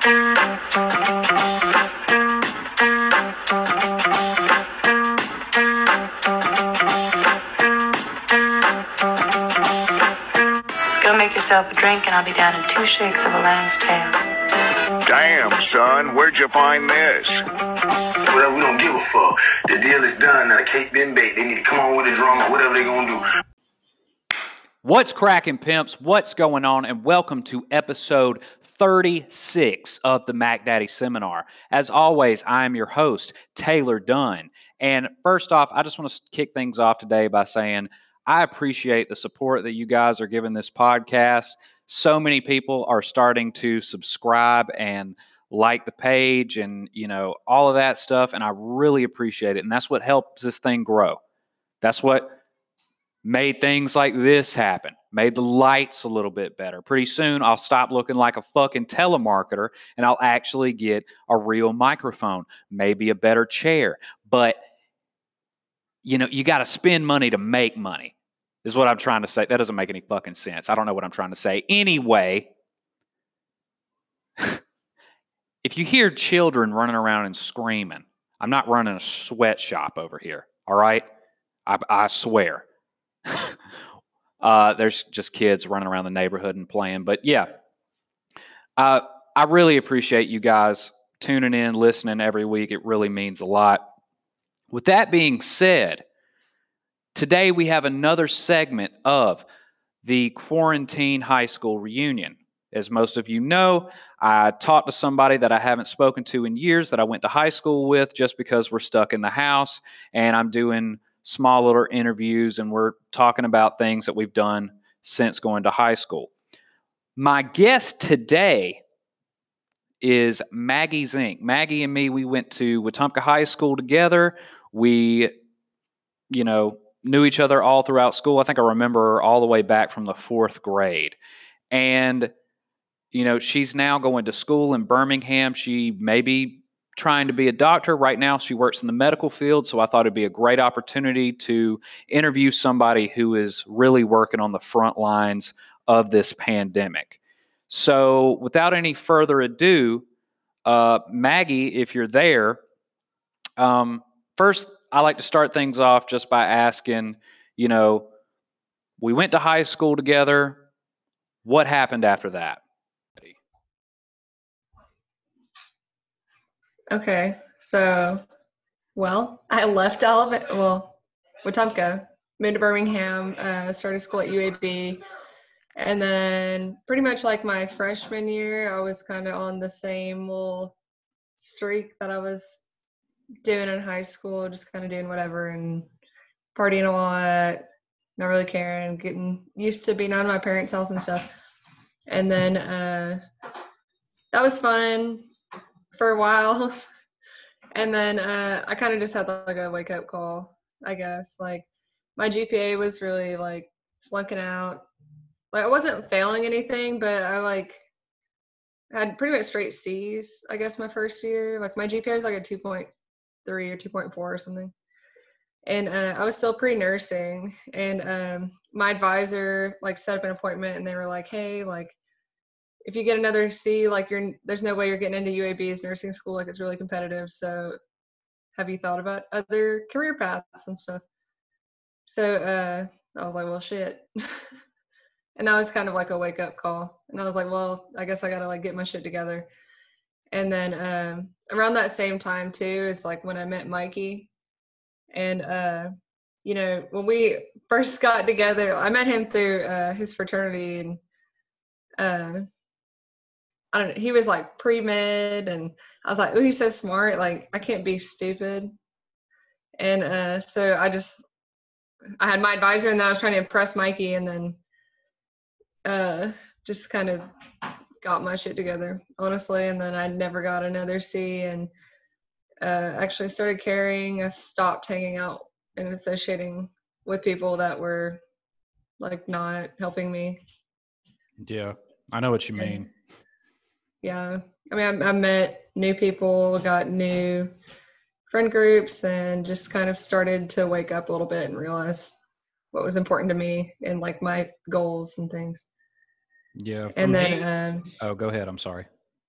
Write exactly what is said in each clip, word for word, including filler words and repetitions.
Go make yourself a drink and I'll be down in two shakes of a lamb's tail. Damn, son, where'd you find this? Whatever, we don't give a fuck. The deal is done. Now the cake been baked. They need to come on with the drama, whatever they gonna do. What's cracking, pimps? What's going on? And welcome to episode thirty-six of the Mac Daddy Seminar. As always, I am your host, Taylor Dunn. And first off, I just want to kick things off today by saying I appreciate the support that you guys are giving this podcast. So many people are starting to subscribe and like the page and, you know, all of that stuff. And I really appreciate it. And that's what helps this thing grow. That's what made things like this happen, made the lights a little bit better. Pretty soon, I'll stop looking like a fucking telemarketer and I'll actually get a real microphone, maybe a better chair. But, you know, you got to spend money to make money, is what I'm trying to say. That doesn't make any fucking sense. I don't know what I'm trying to say. Anyway, if you hear children running around and screaming, I'm not running a sweatshop over here, all right? I, I swear. uh, there's just kids running around the neighborhood and playing. But yeah, uh, I really appreciate you guys tuning in, listening every week. It really means a lot. With that being said, today we have another segment of the Quarantine High School Reunion. As most of you know, I talked to somebody that I haven't spoken to in years that I went to high school with just because we're stuck in the house, and I'm doing small little interviews and we're talking about things that we've done since going to high school. My guest today is Maggie Zink. Maggie and me, we went to Wetumpka High School together. We, you know, knew each other all throughout school. I think I remember her all the way back from the fourth grade. And, you know, she's now going to school in Birmingham. She may be trying to be a doctor. Right now, she works in the medical field. So I thought it'd be a great opportunity to interview somebody who is really working on the front lines of this pandemic. So without any further ado, uh, Maggie, if you're there, um, first, I like to start things off just by asking, you know, we went to high school together. What happened after that? Okay, so, well, I left Alabama, well, Wetumpka, moved to Birmingham, uh, started school at U A B, and then pretty much like my freshman year, I was kind of on the same little streak that I was doing in high school, just kind of doing whatever and partying a lot, not really caring, getting used to being out of my parents' house and stuff. And then uh, that was fun for a while. And then uh, I kind of just had like a wake up call, I guess. Like my G P A was really like flunking out. Like I wasn't failing anything, but I like had pretty much straight C's, I guess, my first year. Like my G P A was like a two point three or two point four or something. And uh, I was still pre-nursing. And um, my advisor like set up an appointment and they were like, hey, like if you get another C, like you're, there's no way you're getting into U A B's nursing school. Like it's really competitive. So have you thought about other career paths and stuff? So uh, I was like, well, shit. And that was kind of like a wake up call. And I was like, well, I guess I got to like get my shit together. And then um, around that same time too is like when I met Mikey. And, uh, you know, when we first got together, I met him through uh, his fraternity. And uh, I don't know, he was like pre-med. And I was like, oh, he's so smart. Like, I can't be stupid. And uh, so I just, I had my advisor and then I was trying to impress Mikey. And then uh, just kind of got my shit together, honestly. And then I never got another C. And Uh, actually started carrying. I stopped hanging out and associating with people that were like not helping me. Yeah, I know what you and, mean. Yeah, I mean, I, I met new people, got new friend groups, and just kind of started to wake up a little bit and realize what was important to me and like my goals and things. Yeah. And then, me, um, oh, go ahead. I'm sorry.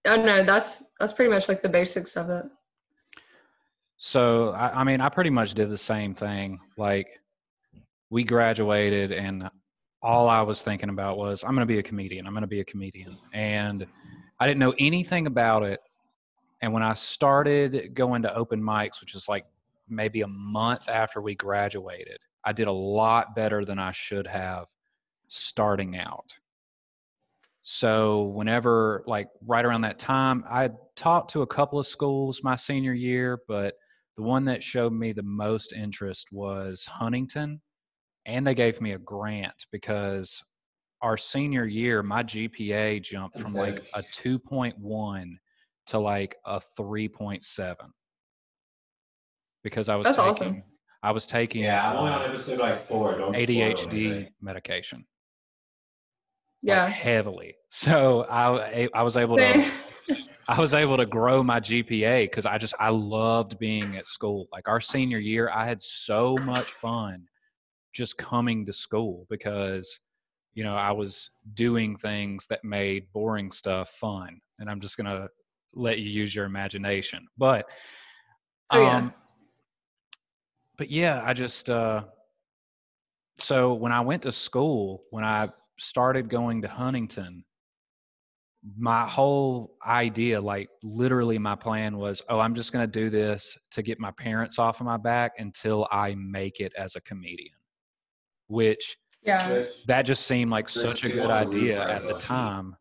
Oh no, that's that's pretty much like the basics of it. So, I, I mean, I pretty much did the same thing. Like, we graduated, and all I was thinking about was, I'm going to be a comedian. I'm going to be a comedian. And I didn't know anything about it. And when I started going to open mics, which is like maybe a month after we graduated, I did a lot better than I should have starting out. So whenever, like right around that time, I talked to a couple of schools my senior year, but the one that showed me the most interest was Huntington. And they gave me a grant because our senior year, my G P A jumped from like a two point one to like a three point seven because I was That's taking, awesome. I was taking Yeah, I'm only on uh, episode like four. Don't A D H spoil D anything. medication, Yeah. like heavily. So I I was able to I was able to grow my G P A because I just I loved being at school. Like our senior year, I had so much fun just coming to school because, you know, I was doing things that made boring stuff fun. And I'm just going to let you use your imagination. But, Oh, yeah. um, but yeah, I just, uh, so when I went to school, when I started going to Huntington, my whole idea, like literally my plan was, oh, I'm just going to do this to get my parents off of my back until I make it as a comedian, which Yeah. that just seemed like such a two good on the roof idea right at the above you. time.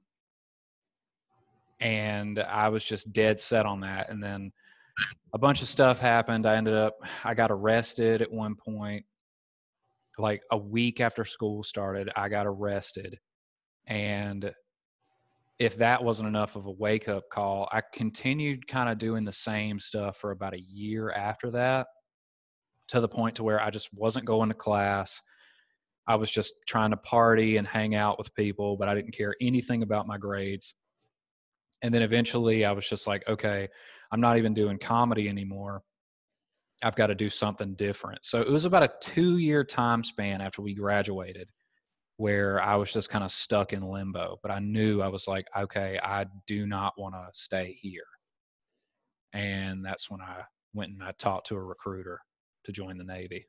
And I was just dead set on that. And then a bunch of stuff happened. I ended up, I got arrested at one point. Like a week after school started, I got arrested. And if that wasn't enough of a wake up call, I continued kind of doing the same stuff for about a year after that, to the point to where I just wasn't going to class. I was just trying to party and hang out with people, but I didn't care anything about my grades. And then eventually I was just like, okay, I'm not even doing comedy anymore. I've got to do something different. So it was about a two year time span after we graduated where I was just kind of stuck in limbo. But I knew I was like, okay, I do not want to stay here. And that's when I went and I talked to a recruiter to join the Navy.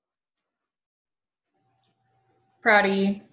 Proud of you.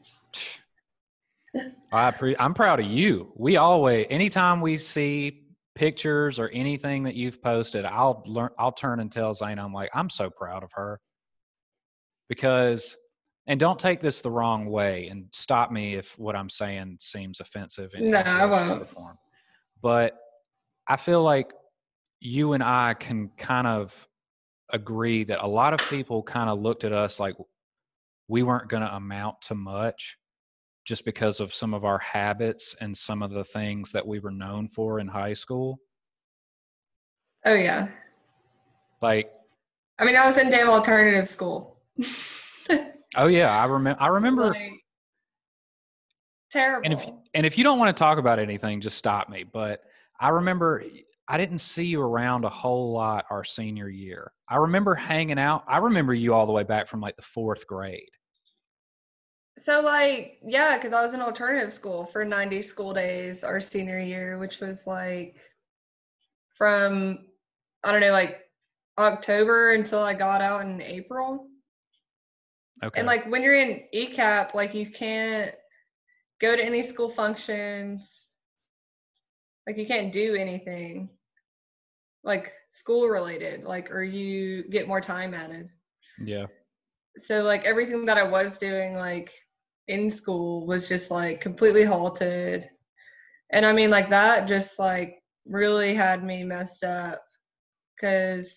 I pre- I'm proud of you. We always, anytime we see pictures or anything that you've posted, I'll learn, I'll turn and tell Zayna, I'm like, I'm so proud of her. Because, and don't take this the wrong way and stop me if what I'm saying seems offensive in No, any I way, shape, won't. or form. But I feel like you and I can kind of agree that a lot of people kind of looked at us like we weren't going to amount to much just because of some of our habits and some of the things that we were known for in high school. Oh, yeah. Like, I mean, I was in damn alternative school. oh yeah, I remember. I remember. Like, terrible. And if and if you don't want to talk about anything, just stop me. But I remember I didn't see you around a whole lot our senior year. I remember hanging out. I remember you all the way back from like the fourth grade. So, like, yeah, because I was in alternative school for ninety school days our senior year, which was like from, I don't know, like October until I got out in April. Okay. And like when you're in E C A P, like you can't go to any school functions. Like you can't do anything like school related, like, or you get more time added. Yeah. So like everything that I was doing like in school was just like completely halted. And I mean like that just like really had me messed up because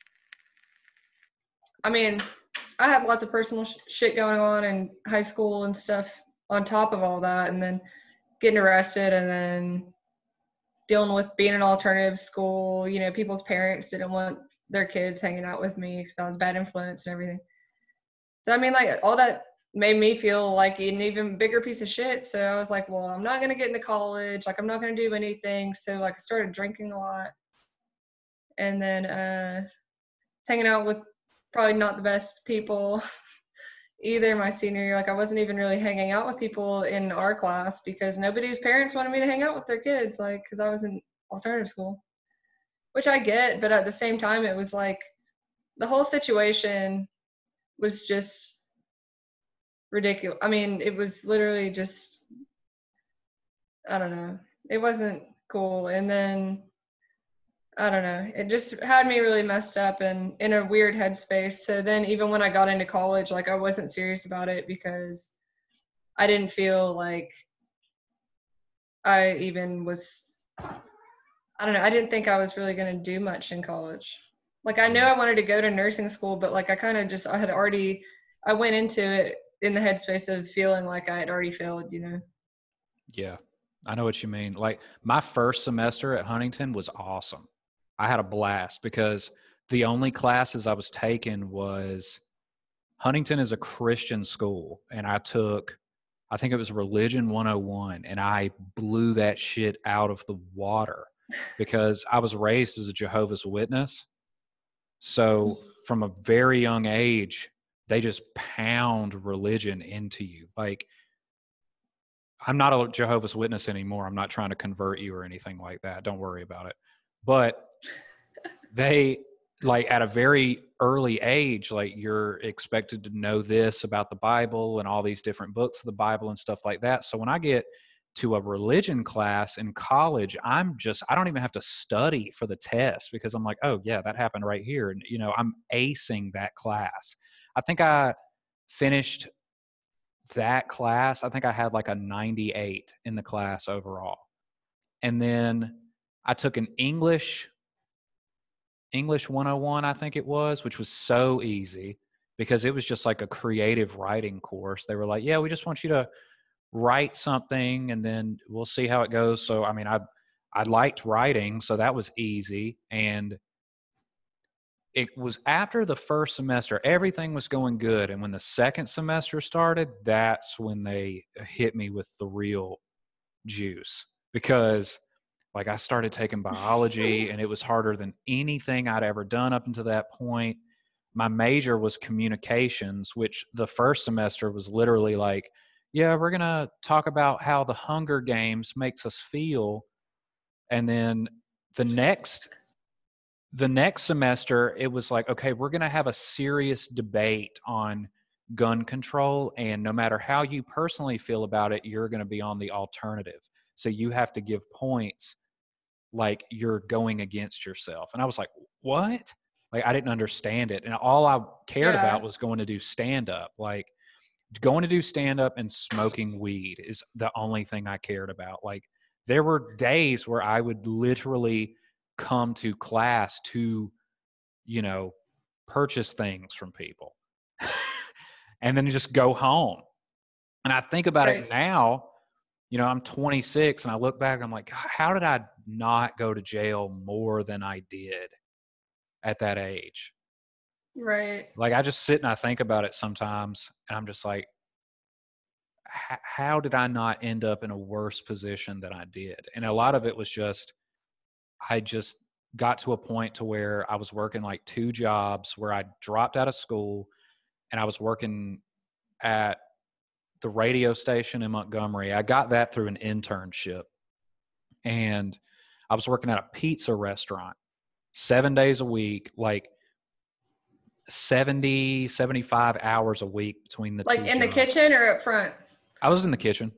I mean I had lots of personal sh- shit going on in high school and stuff on top of all that, and then getting arrested and then dealing with being in alternative school. You know, people's parents didn't want their kids hanging out with me because I was bad influence and everything. So I mean, like all that made me feel like an even bigger piece of shit. So I was like, well, I'm not gonna get into college. Like I'm not gonna do anything. So like I started drinking a lot, and then uh, hanging out with probably not the best people either my senior year. Like I wasn't even really hanging out with people in our class because nobody's parents wanted me to hang out with their kids, like because I was in alternative school, which I get, but at the same time, it was like the whole situation was just ridiculous. I mean, it was literally just, I don't know. It wasn't cool. And then, I don't know. It just had me really messed up and in a weird headspace. So then even when I got into college, like I wasn't serious about it because I didn't feel like I even was, I don't know. I didn't think I was really going to do much in college. Like I know I wanted to go to nursing school, but like I kind of just, I had already, I went into it in the headspace of feeling like I had already failed, you know? Yeah, I know what you mean. Like my first semester at Huntington was awesome. I had a blast because the only classes I was taking was Huntington is a Christian school. And I took, I think it was Religion one oh one, and I blew that shit out of the water because I was raised as a Jehovah's Witness. So from a very young age, they just pound religion into you. Like, I'm not a Jehovah's Witness anymore. I'm not trying to convert you or anything like that. Don't worry about it. But they, like, at a very early age, like, you're expected to know this about the Bible and all these different books of the Bible and stuff like that. So when I get to a religion class in college, I'm just, I don't even have to study for the test because I'm like, oh yeah, that happened right here. And, you know, I'm acing that class. I think I finished that class. I think I had like a ninety-eight in the class overall. And then I took an English, English one oh one, I think it was, which was so easy because it was just like a creative writing course. They were like, yeah, we just want you to write something and then we'll see how it goes. So, I mean, I, I liked writing, so that was easy. And it was after the first semester, everything was going good. And when the second semester started, that's when they hit me with the real juice because like I started taking biology and it was harder than anything I'd ever done up until that point. My major was communications, which the first semester was literally like, yeah, we're going to talk about how the Hunger Games makes us feel. And then the next, the next semester, it was like, okay, we're going to have a serious debate on gun control. And no matter how you personally feel about it, you're going to be on the alternative. So you have to give points like you're going against yourself. And I was like, what? Like, I didn't understand it. And all I cared Yeah. about was going to do stand-up. Like, going to do stand-up and smoking weed is the only thing I cared about. Like, there were days where I would literally come to class to, you know, purchase things from people and then just go home. And I think about Right. it now, you know, I'm twenty-six and I look back, I'm like, how did I not go to jail more than I did at that age? Right. Like, I just sit and I think about it sometimes and I'm just like, how did I not end up in a worse position than I did? And a lot of it was just, I just got to a point to where I was working like two jobs where I dropped out of school and I was working at the radio station in Montgomery. I got that through an internship. And I was working at a pizza restaurant seven days a week, like seventy, seventy-five hours a week between the Like two in the jobs. kitchen or up front? I was in the kitchen.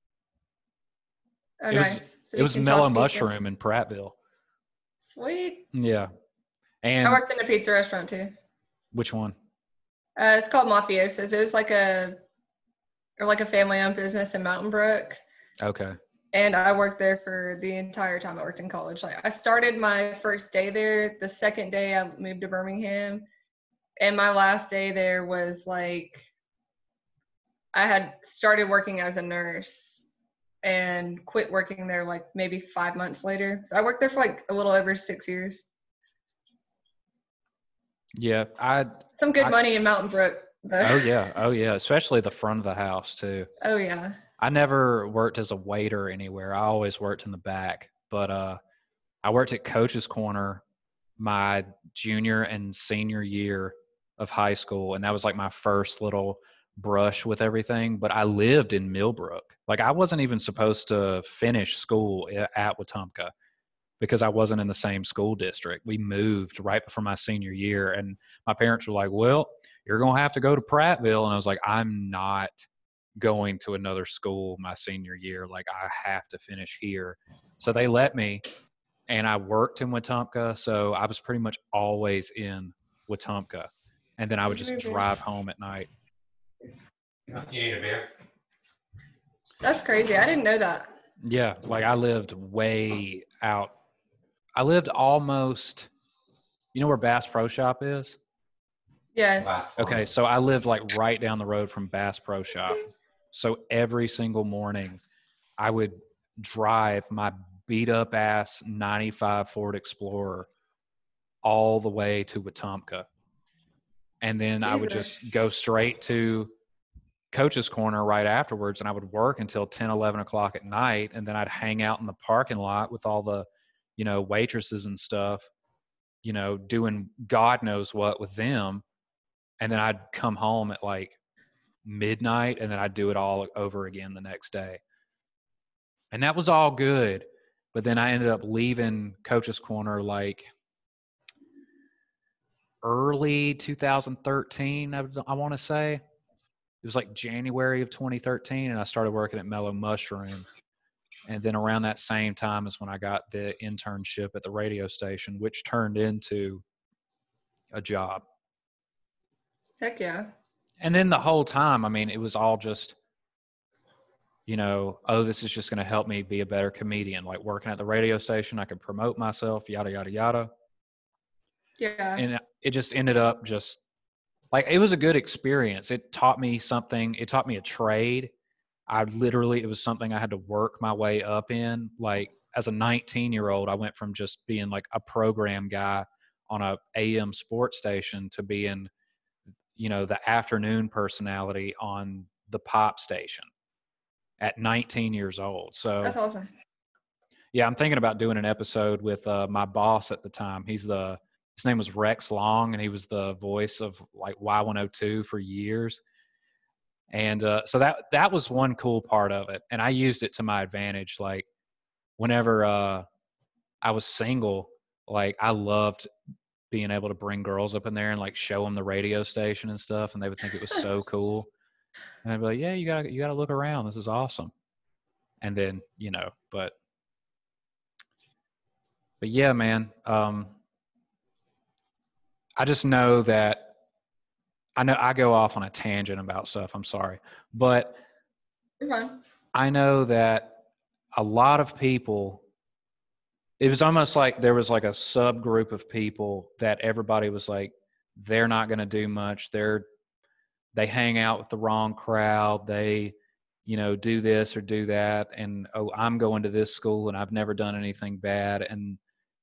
Oh, It was- nice. So It you was can Mellow toss pizza. Mushroom in Prattville. Sweet. Yeah. I And worked in a pizza restaurant too. which one? Uh, it's called Mafiosos. It was like a, or like a family-owned business in Mountain Brook. Okay. And I worked there for the entire time I worked in college. Like I started my first day there. The second day I moved to Birmingham. And my last day there was like, I had started working as a nurse and quit working there like maybe five months later. So I worked there for like a little over six years. Yeah. I, Some good I- money in Mountain Brook. though. oh yeah. Oh yeah. Especially the front of the house too. Oh yeah. I never worked as a waiter anywhere. I always worked in the back, but uh, I worked at Coach's Corner my junior and senior year of high school. And that was like my first little brush with everything. But I lived in Millbrook. Like I wasn't even supposed to finish school at Wetumpka because I wasn't in the same school district. We moved right before my senior year, and my parents were like, well, you're going to have to go to Prattville. And I was like, I'm not going to another school my senior year. Like, I have to finish here. So they let me, and I worked in Wetumpka. So I was pretty much always in Wetumpka. And then I would just drive home at night. You need a beer? That's crazy. I didn't know that. Yeah. Like, I lived way out. I lived almost, you know where Bass Pro Shop is? Yes. Okay. So I lived like right down the road from Bass Pro Shop. So every single morning I would drive my beat up ass ninety-five Ford Explorer all the way to Wetumpka. And then Jesus. I would just go straight to Coach's Corner right afterwards, and I would work until ten, eleven o'clock at night. And then I'd hang out in the parking lot with all the, you know, waitresses and stuff, you know, doing God knows what with them. And then I'd come home at like midnight, and then I'd do it all over again the next day. And that was all good. But then I ended up leaving Coach's Corner like early two thousand thirteen, I, I want to say. It was like January of twenty thirteen, and I started working at Mellow Mushroom. And then around that same time is when I got the internship at the radio station, which turned into a job. Heck yeah. And then the whole time, I mean, it was all just, you know, oh, this is just going to help me be a better comedian. Like working at the radio station, I could promote myself, yada, yada, yada. Yeah. And it just ended up just like, it was a good experience. It taught me something. It taught me a trade. I literally, it was something I had to work my way up in. Like as a nineteen year old, I went from just being like a program guy on a A M sports station to being, you know, the afternoon personality on the pop station at nineteen years old. So that's awesome. Yeah, I'm thinking about doing an episode with uh, my boss at the time. He's the, his name was Rex Long, and he was the voice of like Y one oh two for years. And uh, so that that was one cool part of it, and I used it to my advantage. Like whenever uh, I was single, like I loved being able to bring girls up in there and like show them the radio station and stuff, and they would think it was so cool. And I'd be like, "Yeah, you gotta you gotta look around. This is awesome." And then you know, but but yeah, man. Um, I just know that. I know I go off on a tangent about stuff. I'm sorry. But okay. I know that a lot of people, it was almost like there was like a subgroup of people that everybody was like, they're not going to do much. They're, they hang out with the wrong crowd. They, you know, do this or do that. And, oh, I'm going to this school and I've never done anything bad. And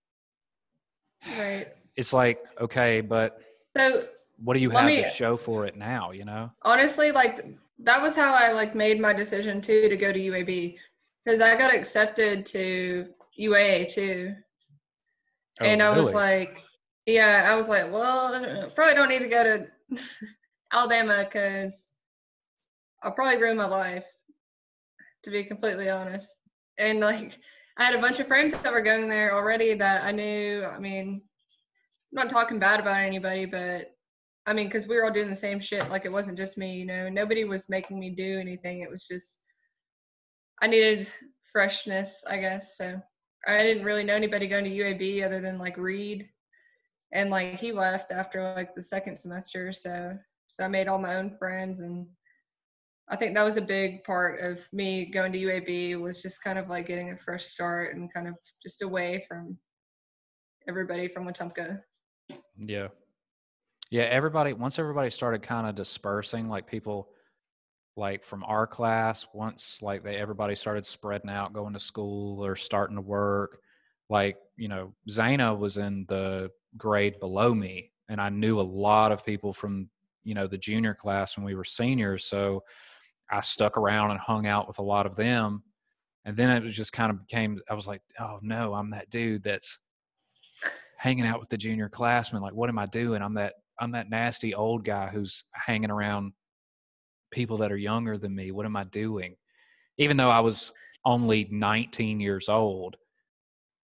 right. It's like, okay, but so what do you Let have me, to show for it now, you know? Honestly, like that was how I like made my decision too to go to U A B, because I got accepted to U A A too. Oh, and I really? was like, yeah, I was like, well, probably don't need to go to Alabama because I'll probably ruin my life, to be completely honest. And like, I had a bunch of friends that were going there already that I knew. I mean, I'm not talking bad about anybody, but I mean, because we were all doing the same shit. Like, it wasn't just me, you know. Nobody was making me do anything. It was just, I needed freshness, I guess. So I didn't really know anybody going to U A B other than, like, Reed. And, like, he left after, like, the second semester. So, so I made all my own friends. And I think that was a big part of me going to U A B, was just kind of, like, getting a fresh start and kind of just away from everybody from Wetumpka. Yeah. Yeah, everybody, once everybody started kind of dispersing, like people like from our class, once like they, everybody started spreading out, going to school or starting to work, like, you know, Zayna was in the grade below me, and I knew a lot of people from, you know, the junior class when we were seniors. So I stuck around and hung out with a lot of them. And then it was just kind of became, I was like, oh no, I'm that dude that's hanging out with the junior classmen. Like, what am I doing? I'm that, I'm that nasty old guy who's hanging around people that are younger than me. What am I doing? Even though I was only nineteen years old,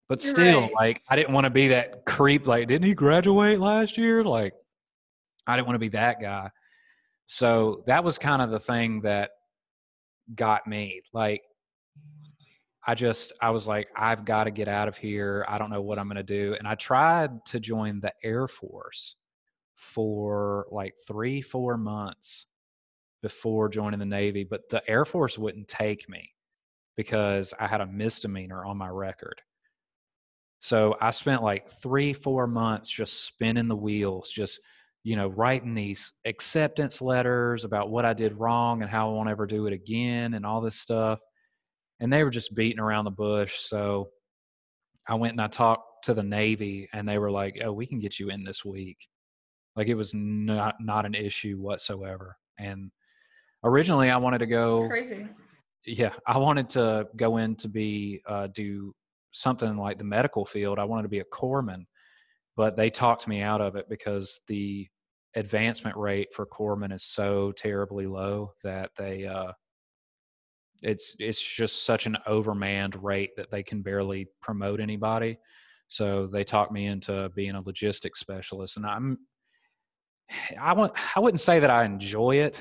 But You're still, right. like, I didn't want to be that creep. Like, didn't he graduate last year? Like, I didn't want to be that guy. So that was kind of the thing that got me. Like, I just, I was like, I've got to get out of here. I don't know what I'm going to do. And I tried to join the Air Force for like three, four months before joining the Navy, but the Air Force wouldn't take me because I had a misdemeanor on my record. So I spent like three, four months just spinning the wheels, just, you know, writing these acceptance letters about what I did wrong and how I won't ever do it again and all this stuff. And they were just beating around the bush. So I went and I talked to the Navy and they were like, oh, we can get you in this week. Like, it was not, not an issue whatsoever. And originally I wanted to It's go, crazy. yeah, I wanted to go in to be, uh, do something like the medical field. I wanted to be a corpsman, but they talked me out of it because the advancement rate for corpsman is so terribly low that they, uh, it's, it's just such an overmanned rate that they can barely promote anybody. So they talked me into being a logistics specialist, and I'm, I want, I wouldn't say that I enjoy it.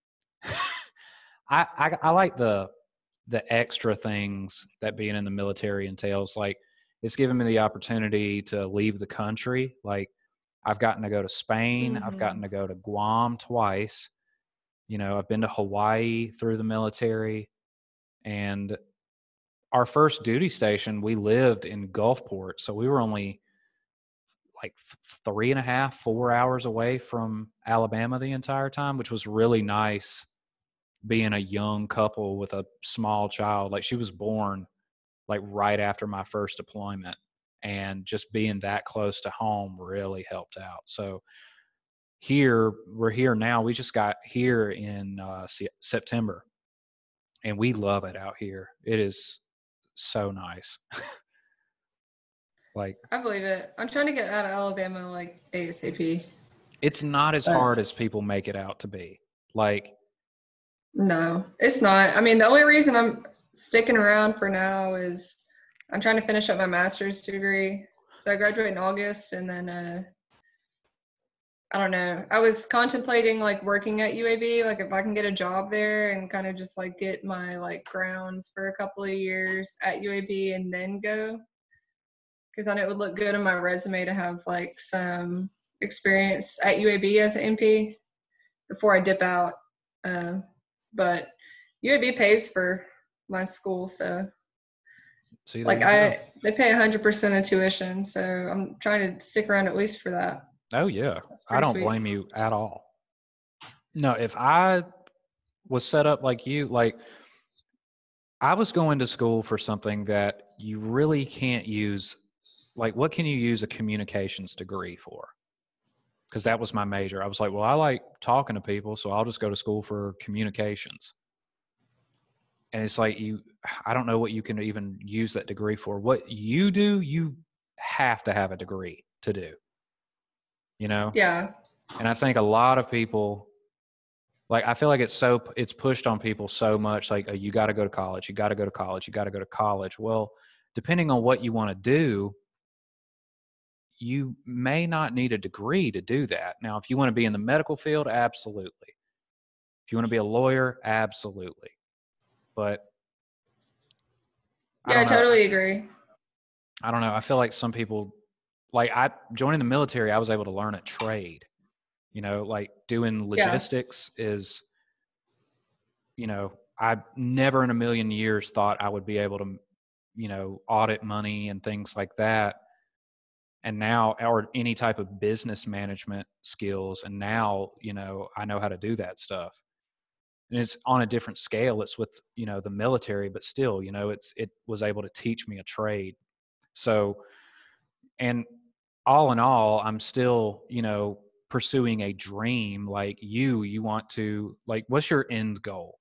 I, I, I like the, the extra things that being in the military entails. Like, it's given me the opportunity to leave the country. Like, I've gotten to go to Spain. Mm-hmm. I've gotten to go to Guam twice. You know, I've been to Hawaii through the military. And our first duty station, we lived in Gulfport. So we were only like three and a half, four hours away from Alabama the entire time, which was really nice being a young couple with a small child. Like, she was born like right after my first deployment, and just being that close to home really helped out. So here, we're here now. We just got here in uh, September, and we love it out here. It is so nice. Like, I believe it. I'm trying to get out of Alabama like ASAP. it's not as hard as people make it out to be. Like, No, it's not. I mean, the only reason I'm sticking around for now is I'm trying to finish up my master's degree. So I graduate in August, and then uh, I don't know. I was contemplating like working at U A B, like if I can get a job there and kind of just like get my like grounds for a couple of years at U A B and then go. Because then it would look good on my resume to have like some experience at U A B as an M P before I dip out. Um, but U A B pays for my school, so see, like go. I they pay one hundred percent of tuition, so I'm trying to stick around at least for that. Oh yeah, That's I pretty don't sweet. blame you at all. No, if I was set up like you, like, I was going to school for something that you really can't use. Like, what can you use a communications degree for? Because that was my major. I was like, well, I like talking to people, so I'll just go to school for communications. And it's like, you, I don't know what you can even use that degree for. What you do, you have to have a degree to do, you know? Yeah. And I think a lot of people, like, I feel like it's so, it's pushed on people so much, like, oh, you got to go to college, you got to go to college, you got to go to college. Well, depending on what you want to do, you may not need a degree to do that. Now, if you want to be in the medical field, absolutely. If you want to be a lawyer, absolutely. But I Yeah, I, don't know. totally agree. I don't know. I feel like some people, like, I joining the military, I was able to learn a trade. You know, like doing logistics yeah. is, you know, I never in a million years thought I would be able to, you know, audit money and things like that. And now, or any type of business management skills. And now, you know, I know how to do that stuff. And it's on a different scale. It's with, you know, the military, but still, you know, it's, it was able to teach me a trade. So, and all in all, I'm still, you know, pursuing a dream. Like you, you want to, like, what's your end goal?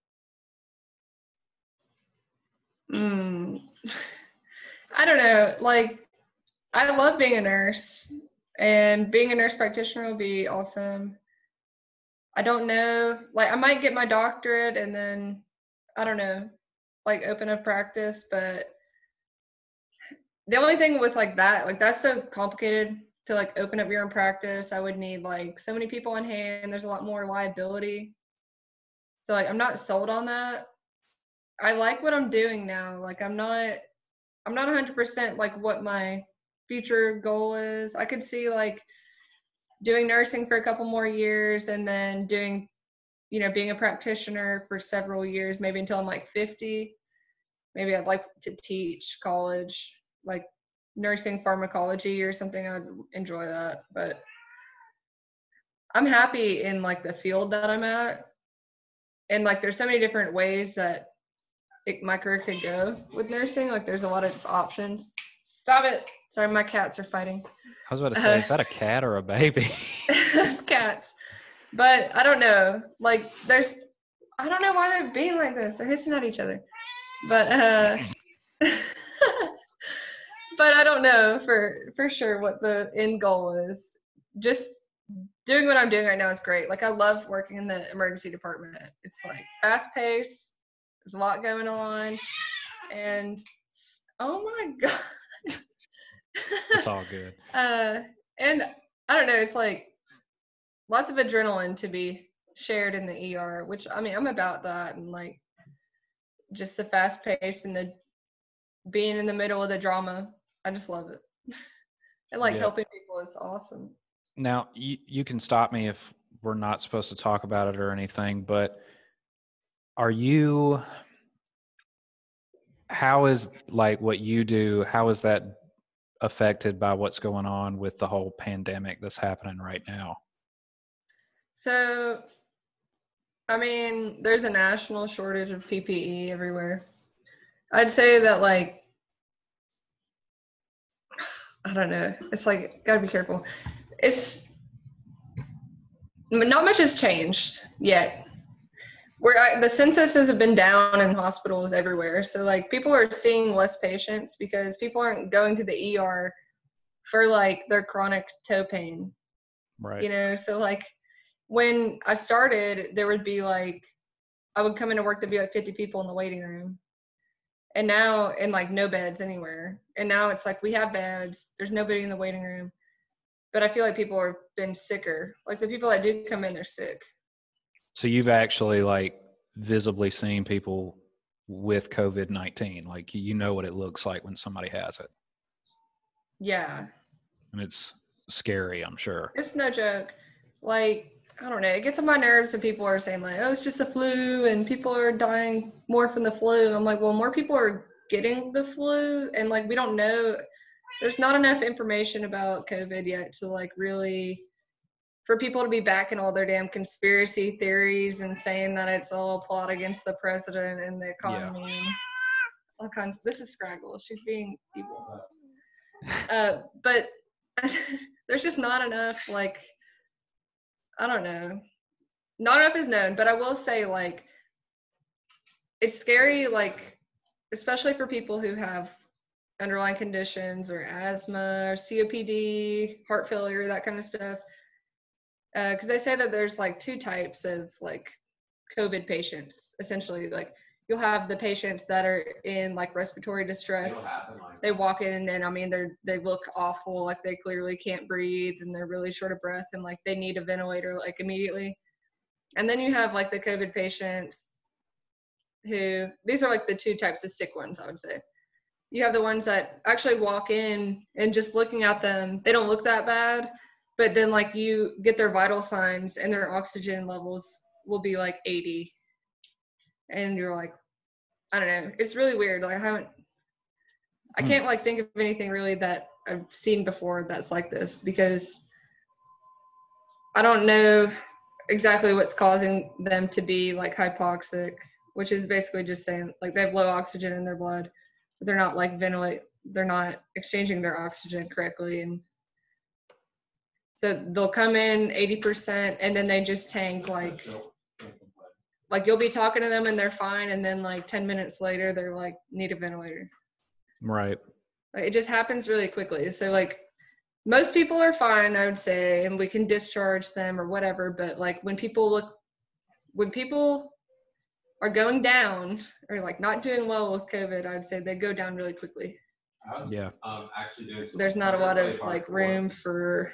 Mm, I don't know. Like, I love being a nurse, and being a nurse practitioner will be awesome. I don't know, like I might get my doctorate and then, I don't know, like open a practice, but the only thing with like that, like that's so complicated to like open up your own practice. I would need like so many people on hand. There's a lot more liability. So like I'm not sold on that. I like what I'm doing now. Like I'm not I'm not one hundred percent like what my future goal is. I could see like doing nursing for a couple more years and then doing, you know, being a practitioner for several years, maybe until I'm like fifty. Maybe I'd like to teach college, like nursing pharmacology or something. I'd enjoy that. But I'm happy in like the field that I'm at. And like there's so many different ways that it, my career could go with nursing. Like there's a lot of options. Stop it. Sorry, my cats are fighting. I was about to say, Uh, is that a cat or a baby? Cats. But I don't know. Like there's, I don't know why they're being like this. They're hissing at each other. But uh, but I don't know for for sure what the end goal is. Just doing what I'm doing right now is great. Like I love working in the emergency department. It's like fast paced. There's a lot going on, and oh my god, It's all good. uh, and I don't know. It's like lots of adrenaline to be shared in the E R, which I mean I'm about that, and like just the fast pace and the being in the middle of the drama. I just love it. And like Yeah. helping people is awesome. Now, you, you can stop me if we're not supposed to talk about it or anything, but are you, how is like what you do, how is that affected by what's going on with the whole pandemic that's happening right now? So, I mean, there's a national shortage of P P E everywhere. I'd say that like, I don't know. It's like, gotta be careful. It's, not much has changed yet. Where I, the censuses have been down in hospitals everywhere. So like people are seeing less patients because people aren't going to the E R for like their chronic toe pain. Right. You know, so like when I started, there would be like, I would come into work, there'd be like fifty people in the waiting room. And now, and like no beds anywhere. And now it's like we have beds, there's nobody in the waiting room. But I feel like people have been sicker. Like the people that do come in, they're sick. So you've actually like visibly seen people with COVID nineteen, like you know what it looks like when somebody has it. Yeah. And it's scary, I'm sure. It's no joke. Like, I don't know, it gets on my nerves when people are saying like, oh, it's just the flu and people are dying more from the flu. I'm like, well, more people are getting the flu and like we don't know, there's not enough information about COVID yet to like really, for people to be backing all their damn conspiracy theories and saying that it's all a plot against the president and the economy Yeah. and all kinds. This is Scraggle. She's being evil. Uh, but there's just not enough, like, I don't know. Not enough is known, but I will say, like, it's scary, like, especially for people who have underlying conditions or asthma or C O P D, heart failure, that kind of stuff. Because uh, they say that there's like two types of like COVID patients, essentially. Like you'll have the patients that are in like respiratory distress. Like they walk in and I mean they're they look awful, like they clearly can't breathe and they're really short of breath and like they need a ventilator like immediately. And then you have like the COVID patients who, these are like the two types of sick ones, I would say. You have the ones that actually walk in and just looking at them, they don't look that bad. But then like you get their vital signs and their oxygen levels will be like eighty. And you're like, I don't know. It's really weird. Like I haven't, I can't like think of anything really that I've seen before that's like this because I don't know exactly what's causing them to be like hypoxic, which is basically just saying like they have low oxygen in their blood, but they're not like ventilate, they're not exchanging their oxygen correctly. And so they'll come in eighty percent and then they just tank like, like you'll be talking to them and they're fine. And then like ten minutes later, they're like, need a ventilator. Right. Like, it just happens really quickly. So like most people are fine, I would say, and we can discharge them or whatever. But like when people look, when people are going down or like not doing well with COVID, I would say they go down really quickly. Yeah. Um, actually doing some there's not a lot of like room for,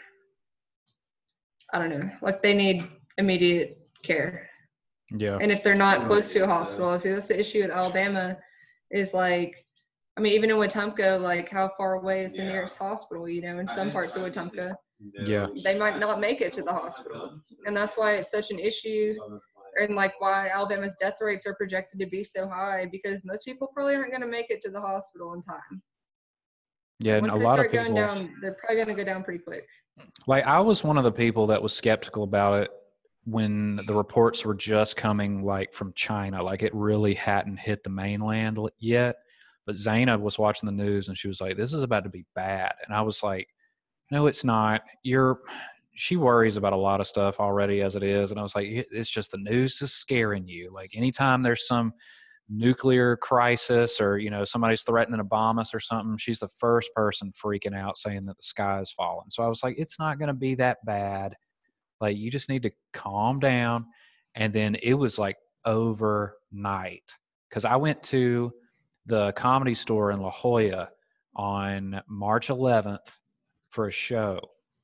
I don't know, like they need immediate care. Yeah. And if they're not close to a hospital, see, that's the issue with Alabama is like, I mean, even in Wetumpka, like how far away is the nearest hospital, you know, in some parts of Wetumpka, Yeah. they might not make it to the hospital. And that's why it's such an issue, and like why Alabama's death rates are projected to be so high, because most people probably aren't going to make it to the hospital in time. Yeah, and Once a they lot start of people going down, they're probably going to go down pretty quick. Like, I was one of the people that was skeptical about it when the reports were just coming, like, from China. Like, it really hadn't hit the mainland l- yet. But Zaina was watching the news, and she was like, this is about to be bad. And I was like, no, it's not. You're – she worries about a lot of stuff already as it is. And I was like, "It- it's just the news is scaring you. Like, anytime there's some nuclear crisis or, you know, somebody's threatening to bomb us or something, she's the first person freaking out saying that the sky is falling." So I was like, it's not going to be that bad. Like, you just need to calm down. And then it was like overnight, because I went to the Comedy Store in La Jolla on March eleventh for a show.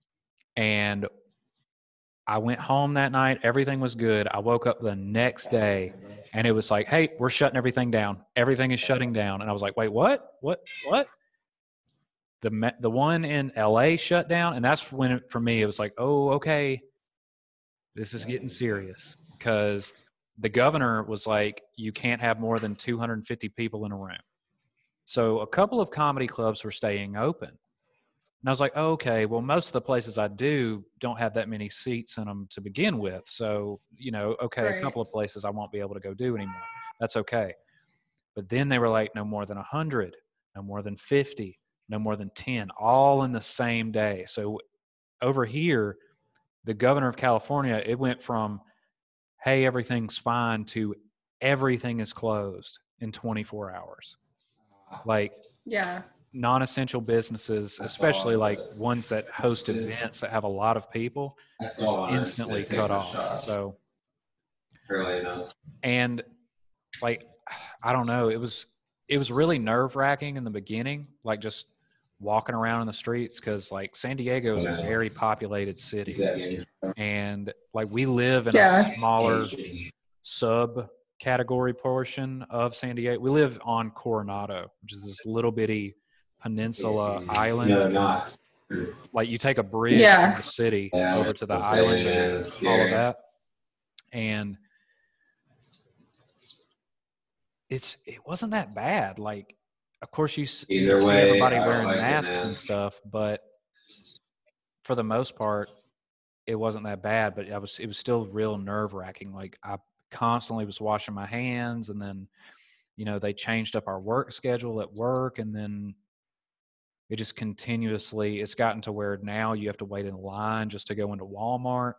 And I went home that night. Everything was good. I woke up the next day and it was like, hey, we're shutting everything down. Everything is shutting down. And I was like, wait, what? What? What? The me- the one in L A shut down. And that's when, it, for me, it was like, oh, okay, this is getting serious. Because the governor was like, you can't have more than two hundred fifty people in a room. So a couple of comedy clubs were staying open. And I was like, oh, okay, well, most of the places I do don't have that many seats in them to begin with. So, you know, okay, Right. a couple of places I won't be able to go do anymore. That's okay. But then they were like, no more than one hundred, no more than fifty, no more than ten, all in the same day. So over here, the governor of California, it went from, hey, everything's fine, to everything is closed in twenty-four hours. Like, Yeah. non-essential businesses, especially like ones that host events that have a lot of people, was instantly cut off. So, and like, I don't know, it was it was really nerve-wracking in the beginning, like just walking around in the streets, because like San Diego is a very populated city, and like we live in Yeah. a smaller sub-category portion of San Diego. We live on Coronado, which is this little bitty peninsula island. No, not. Like, you take a bridge Yeah. from the city Yeah, over to the that's island scary, man. and That's all scary. of that. And it's it wasn't that bad. Like, of course, you, s- you Either see way, everybody I don't wearing like it, masks man. and stuff, but for the most part, it wasn't that bad. But I was it was still real nerve-wracking. Like, I constantly was washing my hands, and then, you know, they changed up our work schedule at work, and then it just continuously, it's gotten to where now you have to wait in line just to go into Walmart.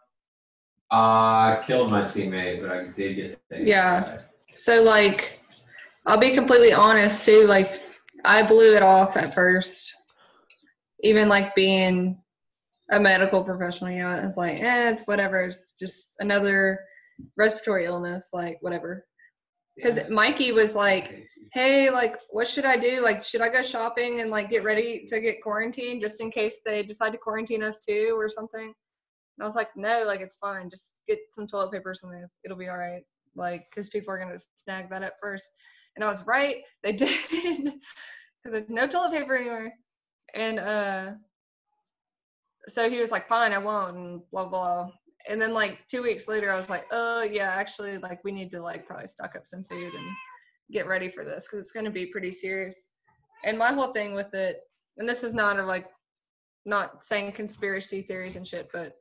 Uh, I killed my teammate, but I did get the Yeah. So like, I'll be completely honest too. Like, I blew it off at first. Even like being a medical professional, you know, it's like, eh, it's whatever. It's just another respiratory illness, like whatever. Because Mikey was like, hey, like, what should I do? Like, should I go shopping and like get ready to get quarantined just in case they decide to quarantine us too or something? And I was like, no, like, it's fine. Just get some toilet paper or something. It'll be all right. Like, because people are going to snag that up first. And I was right. They did. Because there's no toilet paper anywhere. And uh, so he was like, fine, I won't, and blah, blah. And then like two weeks later, I was like, oh, yeah, actually, like, we need to like probably stock up some food and get ready for this because it's going to be pretty serious. And my whole thing with it, and this is not a like, not saying conspiracy theories and shit, but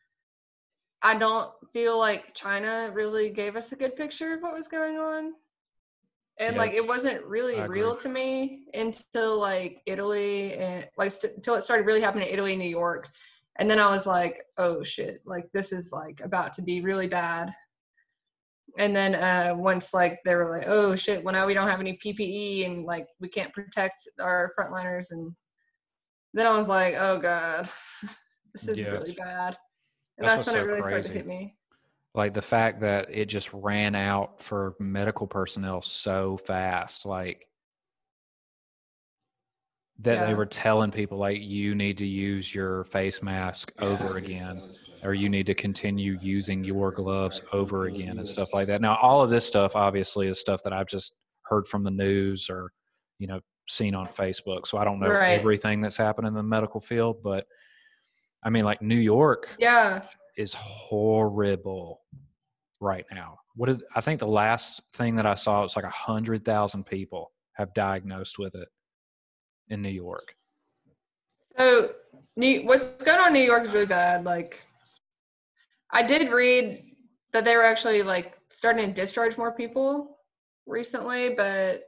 I don't feel like China really gave us a good picture of what was going on. And Yeah, like, it wasn't really I agree. real to me until like Italy and like st- until it started really happening in Italy and New York. And then I was like, oh shit, like this is like about to be really bad. And then uh, once like they were like, oh shit, well now we don't have any P P E and like we can't protect our frontliners. And then I was like, oh God, this is Yeah. really bad. And That's that's, what's when it so really started to crazy. hit me. Like, the fact that it just ran out for medical personnel so fast. Like, that they Yeah. were telling people like, you need to use your face mask over again, or you need to continue using your gloves over again and stuff like that. Now, all of this stuff obviously is stuff that I've just heard from the news or, you know, seen on Facebook. So I don't know Right. everything that's happened in the medical field, but I mean, like New York Yeah. is horrible right now. What is, I think the last thing that I saw was like a hundred thousand people have diagnosed with it in New York. So, New, what's going on in New York is really bad. Like, I did read that they were actually like starting to discharge more people recently, but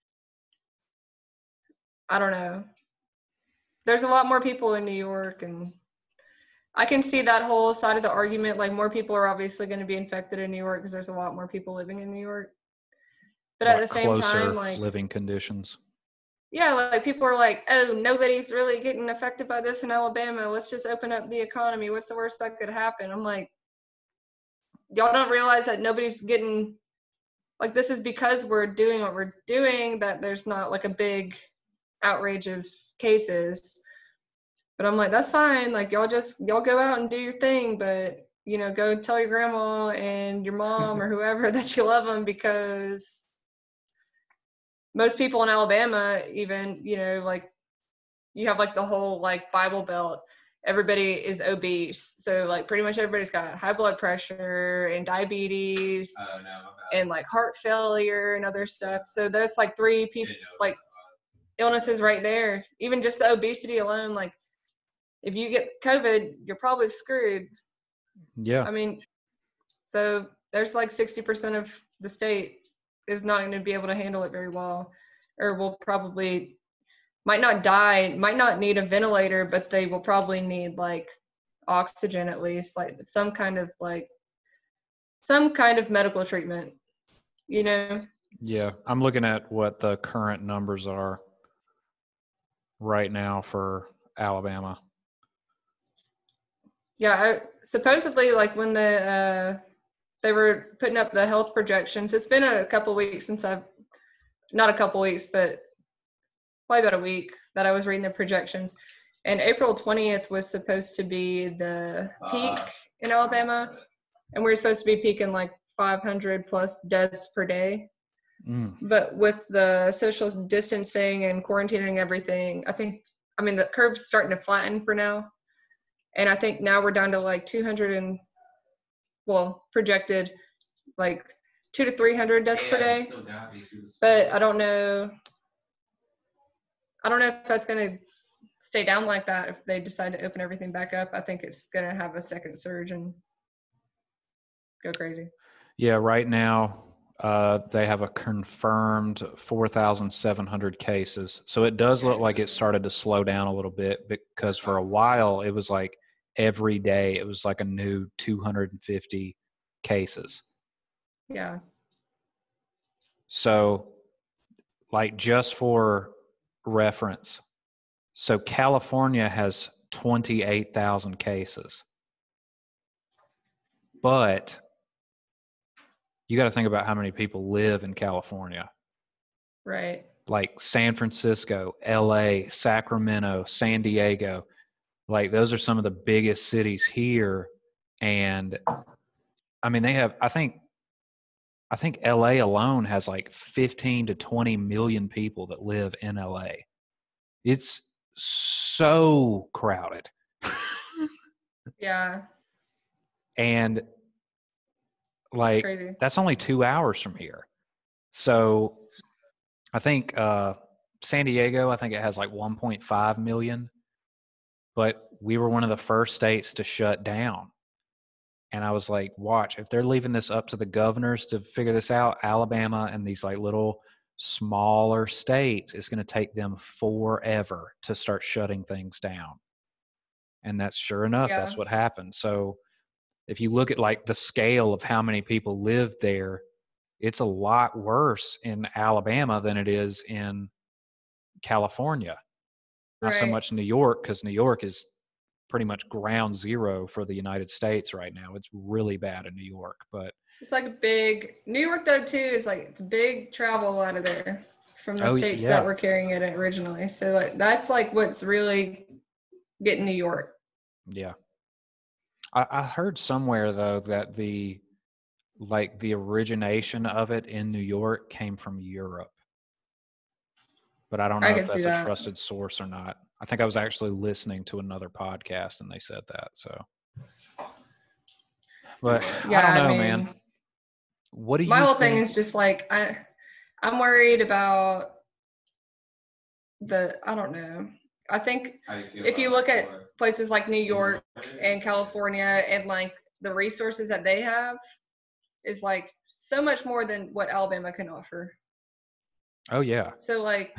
I don't know. There's a lot more people in New York, and I can see that whole side of the argument. Like, more people are obviously going to be infected in New York because there's a lot more people living in New York. But at Like the same closer time, like, living conditions. yeah, like people are like, oh, nobody's really getting affected by this in Alabama. Let's just open up the economy. What's the worst that could happen? I'm like, y'all don't realize that nobody's getting, like, this is because we're doing what we're doing, that there's not like a big outrage of cases. But I'm like, that's fine. Like, y'all just, y'all go out and do your thing, but, you know, go tell your grandma and your mom or whoever that you love them, because most people in Alabama, even, you know, like, you have like the whole like Bible Belt, everybody is obese. So like pretty much everybody's got high blood pressure and diabetes Oh, no, my bad. and like heart failure and other stuff. So that's like three people, Didn't know like illnesses right there. Even just the obesity alone, like if you get COVID, you're probably screwed. Yeah. I mean, so there's like sixty percent of the state is not going to be able to handle it very well, or will probably might not die, might not need a ventilator, but they will probably need like oxygen, at least like some kind of like some kind of medical treatment, you know? Yeah. I'm looking at what the current numbers are right now for Alabama. Yeah, I, supposedly like when the uh they were putting up the health projections, it's been a couple weeks since I've not a couple weeks, but probably about a week that I was reading the projections. And April twentieth was supposed to be the peak Uh, in Alabama. And we were supposed to be peaking like five hundred plus deaths per day. Mm. But with the social distancing and quarantining everything, I think, I mean, the curve's starting to flatten for now. And I think now we're down to like two hundred and, well, projected like two to three hundred deaths per day. But I don't know. I don't know if that's going to stay down like that if they decide to open everything back up. I think it's going to have a second surge and go crazy. Yeah. Right now, uh, they have a confirmed four thousand seven hundred cases. So it does look like it started to slow down a little bit, because for a while it was like every day it was like a new two hundred fifty cases. Yeah. So like just for reference, so California has twenty-eight thousand cases, but you got to think about how many people live in California. Right. Like San Francisco, L A, Sacramento, San Diego, like those are some of the biggest cities here. And I mean, they have, I think, I think L A alone has like fifteen to twenty million people that live in L A. It's so crowded. Yeah. And It's like, crazy. that's only two hours from here. So I think uh, San Diego, I think it has like one point five million, but we were one of the first states to shut down. And I was like, watch, if they're leaving this up to the governors to figure this out, Alabama and these like little smaller states, it's going to take them forever to start shutting things down. And that's sure enough, Yeah. that's what happened. So if you look at like the scale of how many people live there, it's a lot worse in Alabama than it is in California. Not so Right. much New York, because New York is pretty much ground zero for the United States right now. It's really bad in New York, but It's like a big, New York though too is like, it's a big travel out of there. from the Oh, states yeah. that were carrying it originally. So like that's like what's really getting New York. Yeah. I, I heard somewhere though that the like the origination of it in New York came from Europe. But I don't know I if can see that's a that. trusted source or not. I think I was actually listening to another podcast and they said that. So, but Yeah, I don't know, I mean, man. What do my you whole think? thing is just like I, I'm worried about the. I don't know. I think How do you feel if you about look at Florida? places like New York and California and like the resources that they have is like so much more than what Alabama can offer. Oh yeah, So like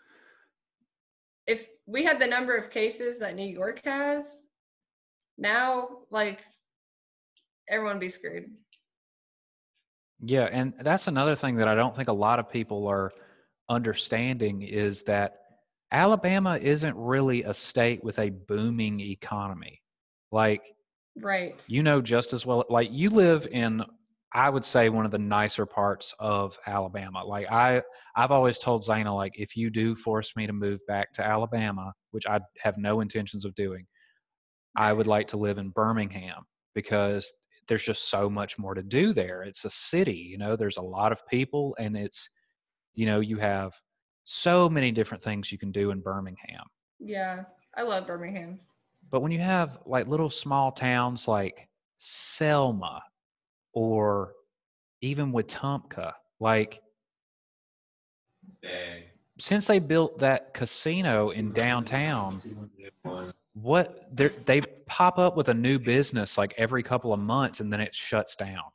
if we had the number of cases that New York has, now like everyone would be screwed. yeah, and that's another thing that I don't think a lot of people are understanding is that Alabama isn't really a state with a booming economy. Like, Right. you know just as well, like you live in, I would say, one of the nicer parts of Alabama. Like I, I've always told Zaina, like, if you do force me to move back to Alabama, which I have no intentions of doing, I would like to live in Birmingham because there's just so much more to do there. It's a city, you know, there's a lot of people and it's, you know, you have so many different things you can do in Birmingham. Yeah. I love Birmingham. But when you have like little small towns like Selma or even Wetumpka, like Dang. since they built that casino in downtown, what they they pop up with a new business like every couple of months and then it shuts down.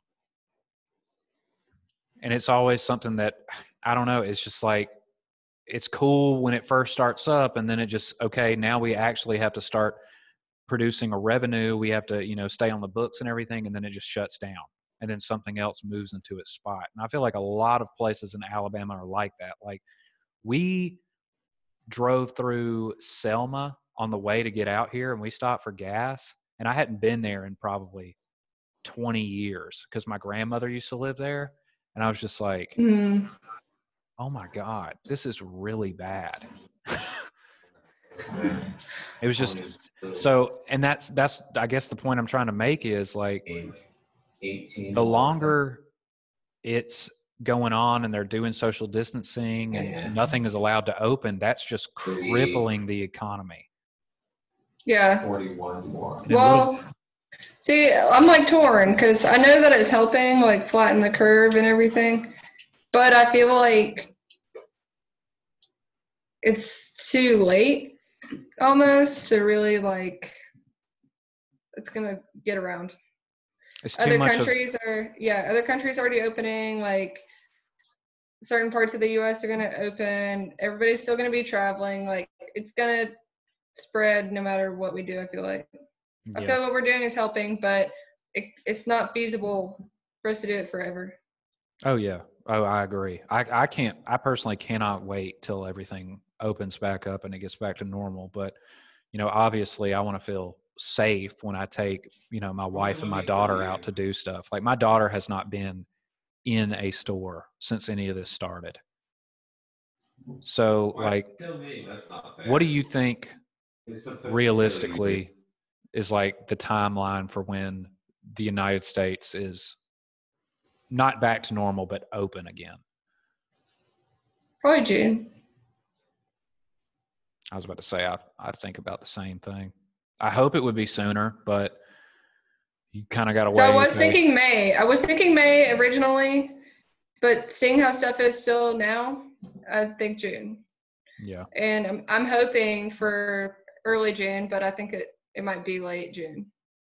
And it's always something that, I don't know, it's just like, it's cool when it first starts up and then it just, okay, now we actually have to start producing a revenue. We have to, you know, stay on the books and everything, and then it just shuts down. And then something else moves into its spot. And I feel like a lot of places in Alabama are like that. Like we drove through Selma on the way to get out here and we stopped for gas. And I hadn't been there in probably twenty years because my grandmother used to live there. And I was just like, Mm. oh my God, this is really bad. It was just so, and that's, that's, I guess the point I'm trying to make is like, the longer it's going on and they're doing social distancing and nothing is allowed to open, that's just crippling the economy. Yeah. forty-one more. And little- Well, see, I'm like torn because I know that it's helping like flatten the curve and everything, but I feel like it's too late almost to really like it's gonna get around. It's too Other much of, countries are yeah, other countries are already opening, like certain parts of the U S are gonna open. Everybody's still gonna be traveling. Like it's gonna spread no matter what we do, I feel like. I yeah. feel what we're doing is helping, but it, it's not feasible for us to do it forever. Oh yeah. Oh, I agree. I, I can't, I personally cannot wait till everything opens back up and it gets back to normal. But, you know, obviously I want to feel safe when I take, you know, my wife and my daughter out to do stuff. Like my daughter has not been in a store since any of this started. So like, Kill me. That's not fair. what do you think It's supposed to kill you. realistically is like the timeline for when the United States is not back to normal, but open again? Probably June. I was about to say, I, I think about the same thing. I hope it would be sooner, but you kind of got to wait. So I was okay. thinking May. I was thinking May originally, but seeing how stuff is still now, I think June. Yeah. And I'm I'm hoping for early June, but I think it, it might be late June.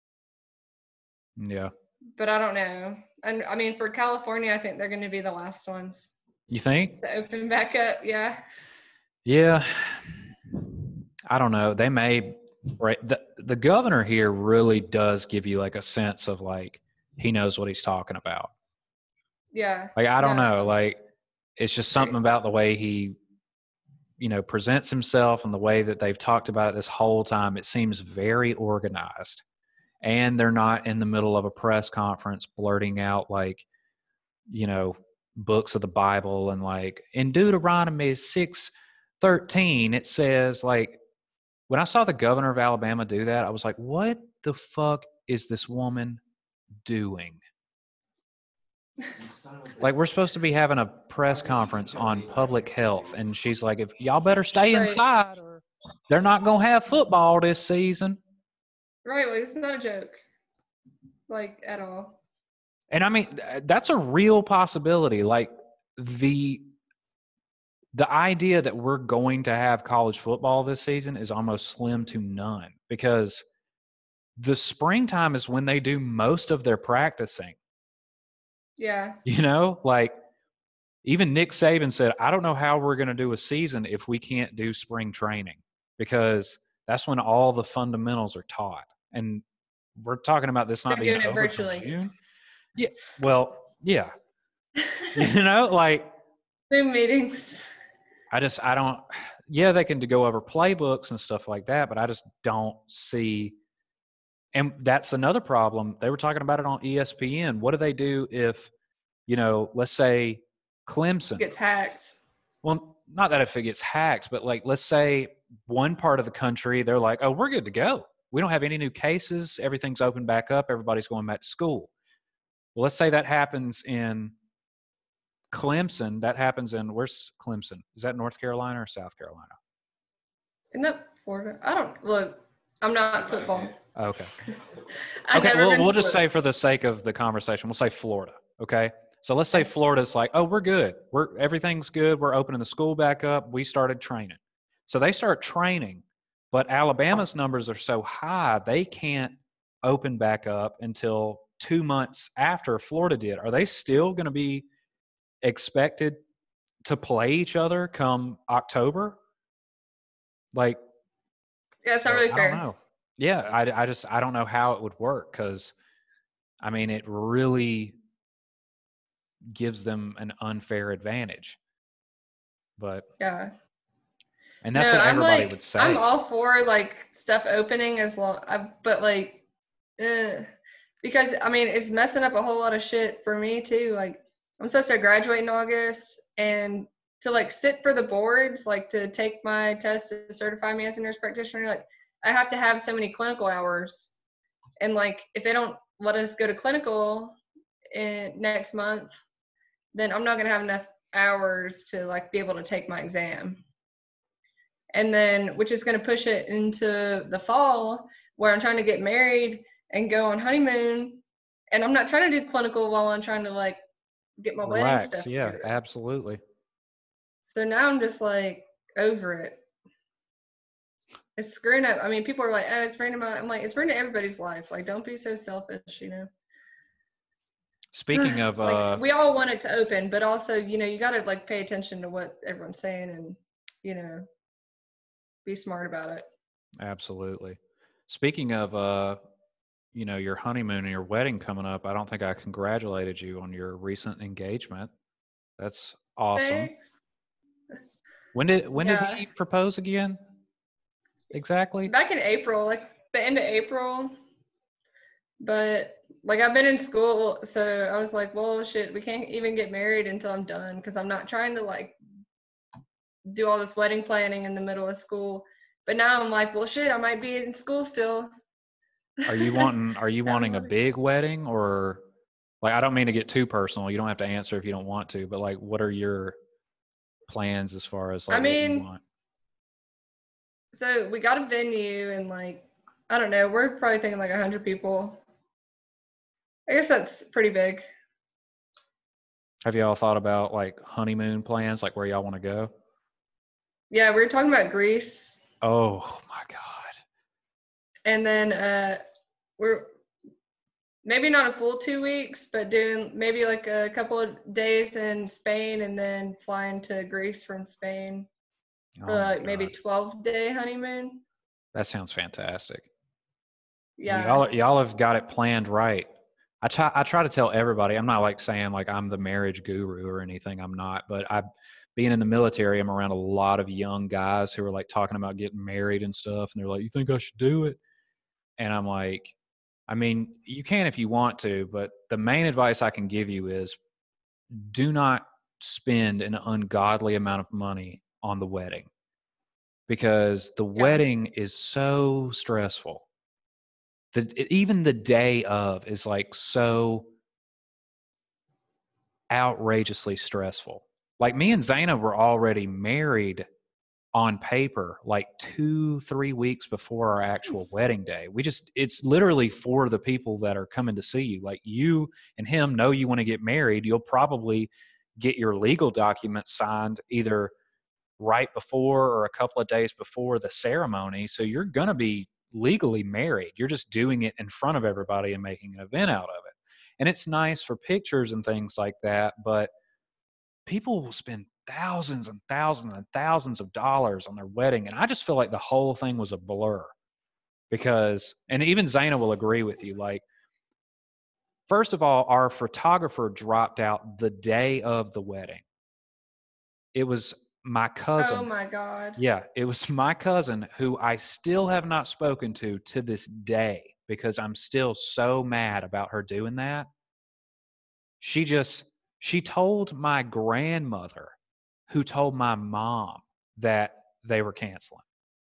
Yeah. But I don't know. And I mean, for California, I think they're going to be the last ones You think? to open back up. Yeah. Yeah. I don't know. They may, right. The, the governor here really does give you like a sense of like, he knows what he's talking about. Yeah. Like, I don't No. know. Like, it's just something about the way he, you know, presents himself and the way that they've talked about it this whole time. It seems very organized. And they're not in the middle of a press conference blurting out like, you know, books of the Bible, and like in Deuteronomy six thirteen, it says, like, when I saw the governor of Alabama do that, I was like, what the fuck is this woman doing? Like, we're supposed to be having a press conference on public health, and she's like, if y'all better stay Right. inside or they're not going to have football this season. Right. Like, it's not a joke. Like, at all. And I mean, th- that's a real possibility. Like, the the idea that we're going to have college football this season is almost slim to none, because the springtime is when they do most of their practicing. Yeah. You know, like, even Nick Saban said, I don't know how we're going to do a season if we can't do spring training, because that's when all the fundamentals are taught. And we're talking about this not They're being doing it over till virtually. June. Yeah. Well, yeah. You know, like, Zoom meetings. I just, I don't, yeah, they can go over playbooks and stuff like that, but I just don't see, and that's another problem. They were talking about it on E S P N. What do they do if, you know, let's say Clemson Gets hacked. Well, not that if it gets hacked, but like, let's say one part of the country, they're like, oh, we're good to go. We don't have any new cases. Everything's open back up. Everybody's going back to school. Well, let's say that happens in Clemson. That happens in, where's Clemson? Is that North Carolina or South Carolina? Isn't that Florida? I don't, look, I'm not football. Okay. I've Okay, never well, been we'll just say sports. for the sake of the conversation, we'll say Florida, okay? So let's say Florida's like, oh, we're good. We're everything's good. We're opening the school back up. We started training. So they start training, but Alabama's numbers are so high, they can't open back up until two months after Florida did. Are they still going to be expected to play each other come October? Like, Yeah, it's not so, really I fair. don't know. Yeah, I, I just I don't know how it would work, because, I mean, it really gives them an unfair advantage. But Yeah. and that's no, what I'm everybody like, would say. I'm all for like stuff opening as long, I, but like, eh, because I mean, it's messing up a whole lot of shit for me too. Like, I'm supposed to graduate in August, and to like sit for the boards, like to take my test to certify me as a nurse practitioner, like I have to have so many clinical hours, and like if they don't let us go to clinical in next month, then I'm not gonna have enough hours to like be able to take my exam. And then, which is going to push it into the fall, where I'm trying to get married and go on honeymoon. And I'm not trying to do clinical while I'm trying to like get my wedding Relax. stuff Yeah, together. absolutely. So now I'm just like over it. It's screwing up. I mean, people are like, oh, it's ruining my, I'm like, it's ruining everybody's life. Like, don't be so selfish, you know? Speaking of, like, uh, we all want it to open, but also, you know, you got to like pay attention to what everyone's saying and, you know, be smart about it. absolutely. Speaking of, uh, you know, your honeymoon and your wedding coming up, I don't think I congratulated you on your recent engagement. That's awesome. Thanks. When did when Yeah. did he propose again? Exactly. Back in April, like the end of April. But like I've been in school, so I was like, well, shit, we can't even get married until I'm done, because I'm not trying to like do all this wedding planning in the middle of school. But now I'm like, well, shit, I might be in school still. Are you wanting Are you I'm wanting a like- big wedding, or like, I don't mean to get too personal. You don't have to answer if you don't want to, but like, what are your plans as far as like I what you mean, want? So we got a venue, and like, I don't know, we're probably thinking like a hundred people. I guess that's pretty big. Have you all thought about like honeymoon plans, like where y'all want to go? Yeah, we were talking about Greece, Oh my God. and then uh, we're maybe not a full two weeks, but doing maybe like a couple of days in Spain, and then flying to Greece from Spain Oh for my like maybe God. twelve day honeymoon. That sounds fantastic. Yeah. Y'all, y'all have got it planned right. I try, I try to tell everybody, I'm not like saying like I'm the marriage guru or anything. I'm not, but I, being in the military, I'm around a lot of young guys who are like talking about getting married and stuff. And they're like, you think I should do it? And I'm like, I mean, you can if you want to, but the main advice I can give you is do not spend an ungodly amount of money on the wedding, because the Yeah. wedding is so stressful. The, even the day of is like so outrageously stressful. Like me and Zaina were already married on paper like two, three weeks before our actual wedding day. We just, it's literally for the people that are coming to see you. Like you and him know you want to get married. You'll probably get your legal documents signed either right before or a couple of days before the ceremony. So you're going to be legally married. You're just doing it in front of everybody and making an event out of it. And it's nice for pictures and things like that, but people will spend thousands and thousands and thousands of dollars on their wedding. And I just feel like the whole thing was a blur because, and even Zaina will agree with you, like, first of all, our photographer dropped out the day of the wedding. It was my cousin. Oh my God. Yeah, it was my cousin who I still have not spoken to to this day because I'm still so mad about her doing that. She just, she told my grandmother, who told my mom that they were canceling.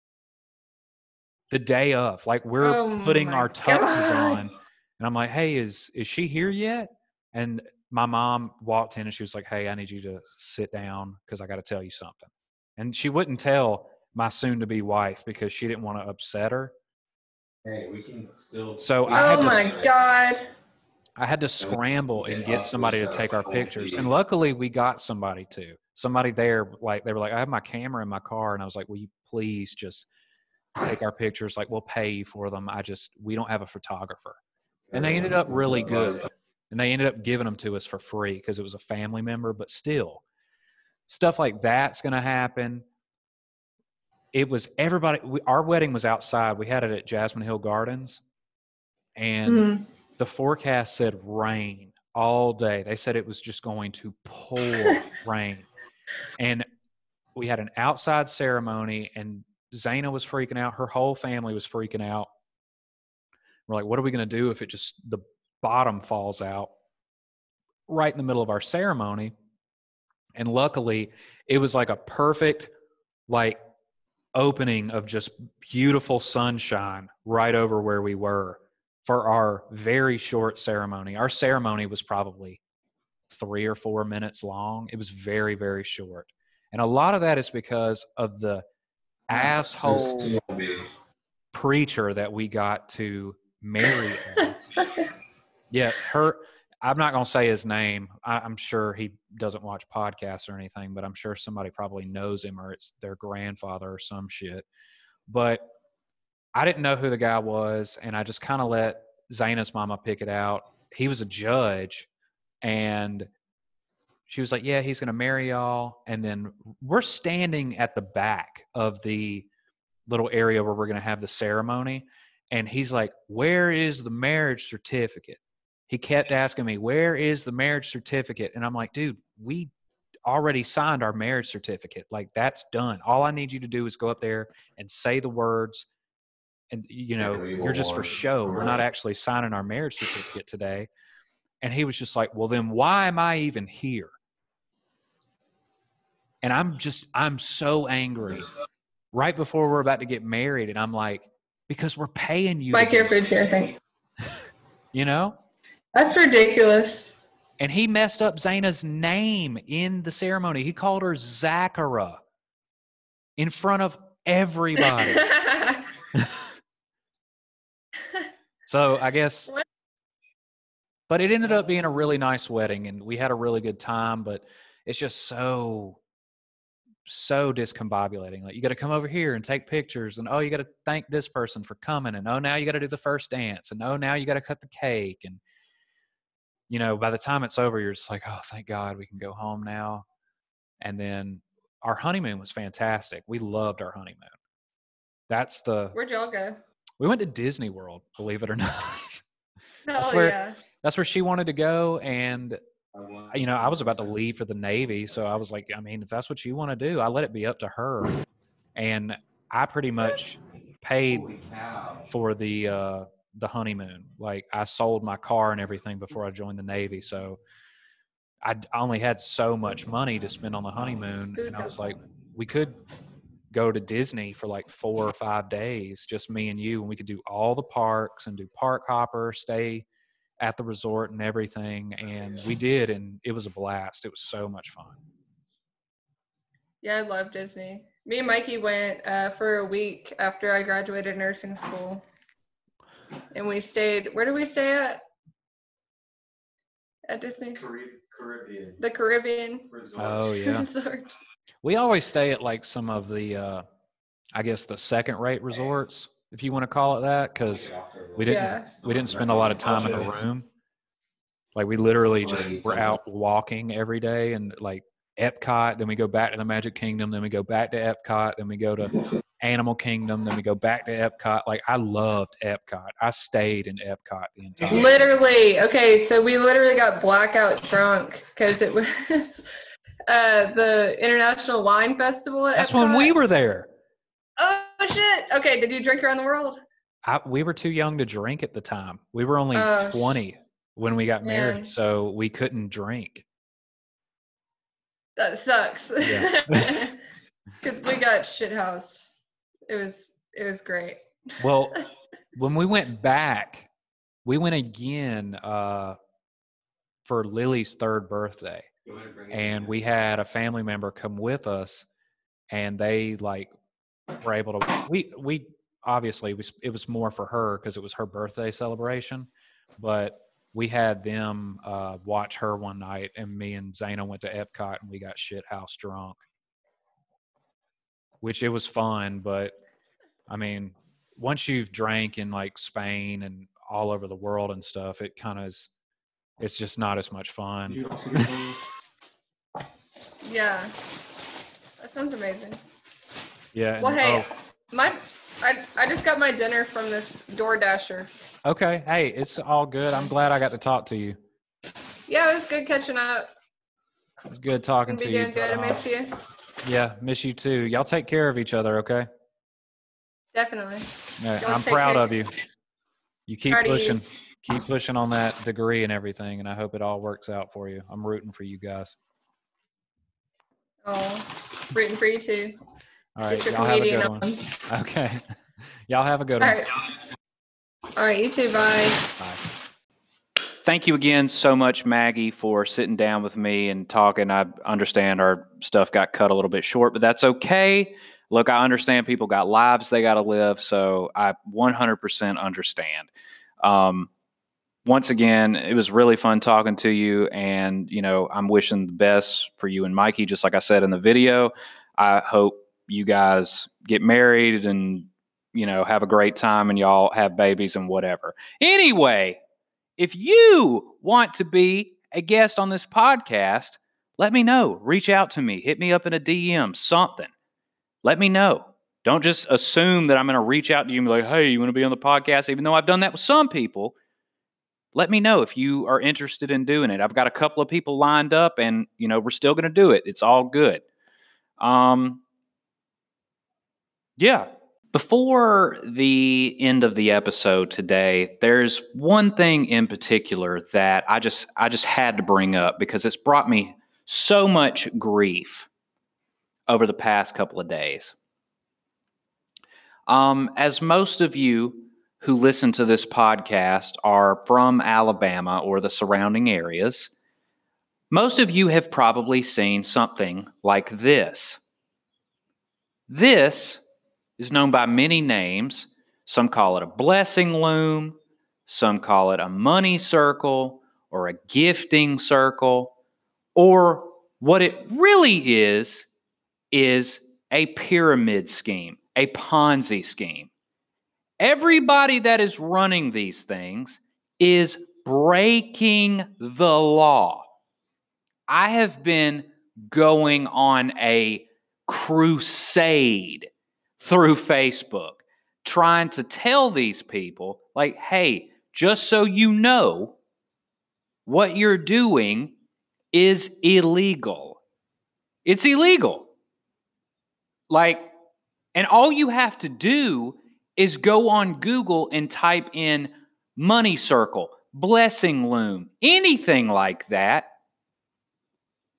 The day of, like we're Oh putting my our tuxes God. on, and I'm like, "Hey, is is she here yet?" And my mom walked in and she was like, "Hey, I need you to sit down because I got to tell you something." And she wouldn't tell my soon-to-be wife because she didn't want to upset her. Hey, we can still. So I had Oh to, my God. I had to scramble and get somebody to take our pictures. And luckily we got somebody to. Somebody there, like they were like, "I have my camera in my car." And I was like, "Will you please just take our pictures? Like we'll pay you for them. I just, we don't have a photographer." And they ended up really good. And they ended up giving them to us for free because it was a family member, but still stuff like that's going to happen. It was everybody, we, our wedding was outside. We had it at Jasmine Hill Gardens, and Mhm. the forecast said rain all day. They said it was just going to pour rain. And we had an outside ceremony, and Zaina was freaking out. Her whole family was freaking out. We're like, what are we going to do if it just, the bottom falls out right in the middle of our ceremony? And luckily, it was like a perfect, like, opening of just beautiful sunshine right over where we were for our very short ceremony. Our ceremony was probably three or four minutes long. It was very, very short. And a lot of that is because of the asshole preacher that we got to marry us. Yeah, her, I'm not going to say his name. I, I'm sure he doesn't watch podcasts or anything, but I'm sure somebody probably knows him or it's their grandfather or some shit. But I didn't know who the guy was, and I just kind of let Zaina's mama pick it out. He was a judge, and she was like, "Yeah, he's going to marry y'all." And then we're standing at the back of the little area where we're going to have the ceremony. And he's like, "Where is the marriage certificate?" He kept asking me, "Where is the marriage certificate?" And I'm like, "Dude, we already signed our marriage certificate. Like, that's done. All I need you to do is go up there and say the words. And, you know, you're just for show. We're not actually signing our marriage certificate today." And he was just like, "Well, then why am I even here?" And I'm just, I'm so angry right before we're about to get married. And I'm like, because we're paying you. Mike, your food's here, I think. You know? That's ridiculous. And he messed up Zaina's name in the ceremony. He called her Zachara in front of everybody. So I guess, What? but it ended up being a really nice wedding, and we had a really good time, but it's just so, so discombobulating. Like, you got to come over here and take pictures, and oh, you got to thank this person for coming, and oh, now you got to do the first dance, and oh, now you got to cut the cake. And, you know, by the time it's over, you're just like, oh, thank God we can go home now. And then our honeymoon was fantastic. We loved our honeymoon. That's the, Where'd y'all go? we went to Disney World, believe it or not. That's Oh, where, yeah. that's where she wanted to go. And, you know, I was about to leave for the Navy. So I was like, I mean, if that's what you want to do, I let it be up to her. And I pretty much paid for the, uh, the honeymoon. Like, I sold my car and everything before I joined the Navy. So I only had so much money to spend on the honeymoon, Food and I was sounds like, fun. we could go to Disney for like four or five days, just me and you, and we could do all the parks and do park hopper, stay at the resort and everything. And we did, and it was a blast. It was so much fun. Yeah, I love Disney. Me and Mikey went uh, for a week after I graduated nursing school. And we stayed, where did we stay at? At Disney? Caribbean. The Caribbean Resort. Oh yeah. Resort. We always stay at like some of the, uh, I guess the second-rate resorts, if you want to call it that, because we didn't Yeah. we didn't spend a lot of time in a room. Like we literally just were out walking every day, and like Epcot, then we go back to the Magic Kingdom, then we go back to Epcot, then we go to Animal Kingdom, then we go back to Epcot. Like I loved Epcot. I stayed in Epcot the entire time. Literally. Okay, so we literally got blackout drunk because it was uh, the International Wine Festival at That's Epcot. when we were there. Oh, shit. Okay, did you drink around the world? I, we were too young to drink at the time. We were only Oh, twenty when we got man. married, so we couldn't drink. That sucks. Yeah. Because we got shithoused. It was, it was great. Well, when we went back, we went again uh, for Lily's third birthday, and we had a family member come with us, and they like were able to. We we obviously we, it was more for her because it was her birthday celebration, but we had them uh, watch her one night, and me and Zayna went to Epcot, and we got shit house drunk, which it was fun, but I mean, once you've drank in like Spain and all over the world and stuff, it kind of is, it's just not as much fun. Yeah. That sounds amazing. Yeah. Well, and- hey, oh, my, I, I just got my dinner from this DoorDasher. okay. Hey, it's all good. I'm glad I got to talk to you. Yeah, it was good catching up. It's good talking Gonna to be you. doing good. I but, uh, miss you. yeah, miss you too. Y'all take care of each other, okay? Definitely. Yeah, Y'all I'm take proud care of you. You keep Proud of you. pushing, keep pushing on that degree and everything, and I hope it all works out for you. I'm rooting for you guys. Oh, rooting for you too. All right, Get your y'all have a comedian good on. one. Okay, y'all have a good All one. right. All right, you too. Bye. Bye. Thank you again so much, Maggie, for sitting down with me and talking. I understand our stuff got cut a little bit short, but that's okay. Look, I understand people got lives they got to live, so I one hundred percent understand. Um, once again, it was really fun talking to you, and, you know, I'm wishing the best for you and Mikey, just like I said in the video. I hope you guys get married and, you know, have a great time and y'all have babies and whatever. Anyway, if you want to be a guest on this podcast, let me know. Reach out to me. Hit me up in a D M, something. Let me know. Don't just assume that I'm going to reach out to you and be like, hey, you want to be on the podcast? Even though I've done that with some people, let me know if you are interested in doing it. I've got a couple of people lined up, and, you know, we're still going to do it. It's all good. Um, yeah. Before the end of the episode today, there's one thing in particular that I just I just had to bring up because it's brought me so much grief over the past couple of days. Um, as most of you who listen to this podcast are from Alabama or the surrounding areas, most of you have probably seen something like this. This is known by many names. Some call it a blessing loom, some call it a money circle or a gifting circle, or what it really is, is a pyramid scheme, a Ponzi scheme. Everybody that is running these things is breaking the law. I have been going on a crusade through Facebook, trying to tell these people, like, hey, just so you know, what you're doing is illegal. It's illegal. Like, and all you have to do is go on Google and type in money circle, blessing loom, anything like that,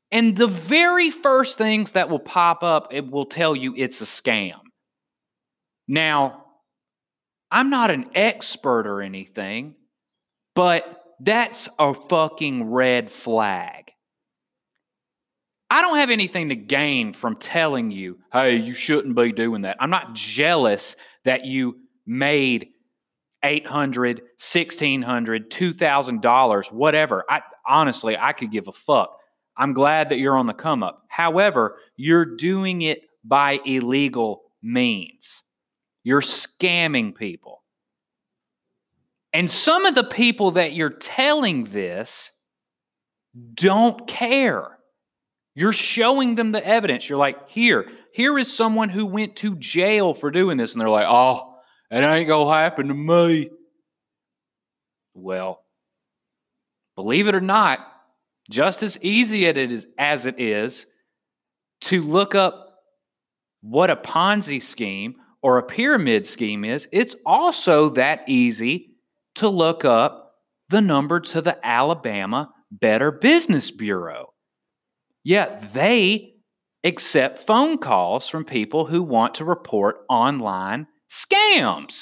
And the very first things that will pop up, it will tell you it's a scam. Now, I'm not an expert or anything, but that's a fucking red flag. I don't have anything to gain from telling you, hey, you shouldn't be doing that. I'm not jealous that you made eight hundred dollars, sixteen hundred dollars, two thousand dollars, whatever. I honestly, I could give a fuck. I'm glad that you're on the come up. However, you're doing it by illegal means. You're scamming people. And some of the people that you're telling this don't care. You're showing them the evidence. You're like, here, here is someone who went to jail for doing this. And they're like, oh, it ain't gonna happen to me. Well, believe it or not, just as easy it is, as it is to look up what a Ponzi scheme or a pyramid scheme is, it's also that easy to look up the number to the Alabama Better Business Bureau. Yeah, they accept phone calls from people who want to report online scams.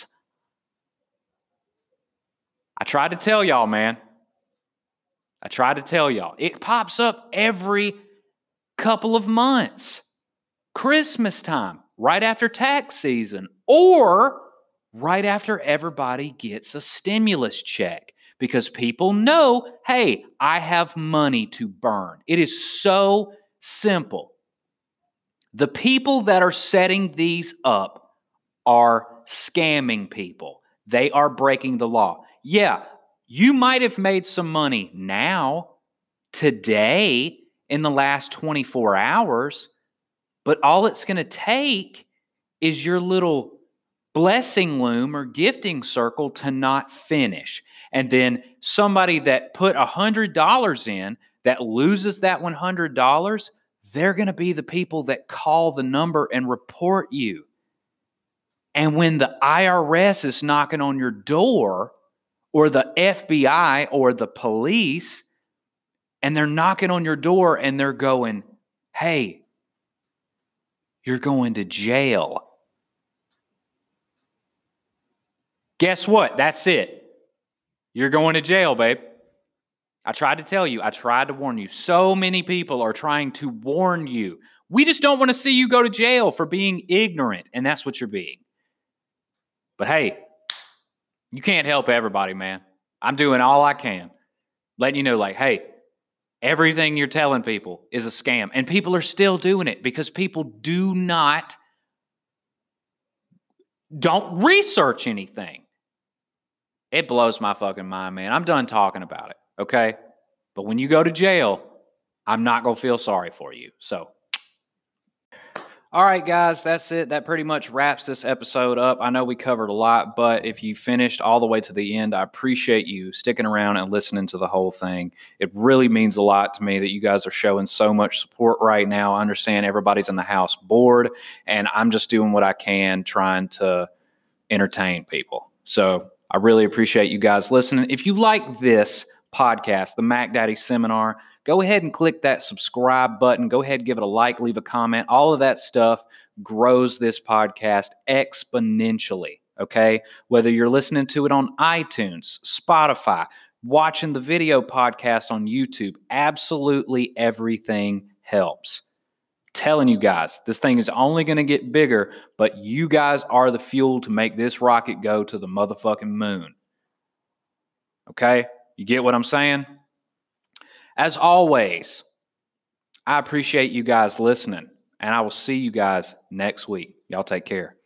I tried to tell y'all, man. I tried to tell y'all. It pops up every couple of months. Christmas time, right after tax season, or right after everybody gets a stimulus check. Because people know, hey, I have money to burn. It is so simple. The people that are setting these up are scamming people. They are breaking the law. Yeah, you might have made some money now, today, in the last twenty-four hours, but all it's going to take is your little blessing loom or gifting circle to not finish. And then somebody that put one hundred dollars in that loses that one hundred dollars, they're going to be the people that call the number and report you. And when the I R S is knocking on your door, or the F B I or the police, and they're knocking on your door and they're going, hey, you're going to jail. Guess what? That's it. You're going to jail, babe. I tried to tell you. I tried to warn you. So many people are trying to warn you. We just don't want to see you go to jail for being ignorant, and that's what you're being. But hey, you can't help everybody, man. I'm doing all I can. Letting you know, like, hey, everything you're telling people is a scam. And people are still doing it because people do not, don't research anything. It blows my fucking mind, man. I'm done talking about it, okay? But when you go to jail, I'm not going to feel sorry for you. So, all right, guys, that's it. That pretty much wraps this episode up. I know we covered a lot, but if you finished all the way to the end, I appreciate you sticking around and listening to the whole thing. It really means a lot to me that you guys are showing so much support right now. I understand everybody's in the house bored, and I'm just doing what I can trying to entertain people. So I really appreciate you guys listening. If you like this podcast, the Mac Daddy Seminar, go ahead and click that subscribe button. Go ahead and give it a like, leave a comment. All of that stuff grows this podcast exponentially, okay? Whether you're listening to it on iTunes, Spotify, watching the video podcast on YouTube, absolutely everything helps. Telling you guys, this thing is only going to get bigger, but you guys are the fuel to make this rocket go to the motherfucking moon. Okay? You get what I'm saying? As always, I appreciate you guys listening, and I will see you guys next week. Y'all take care.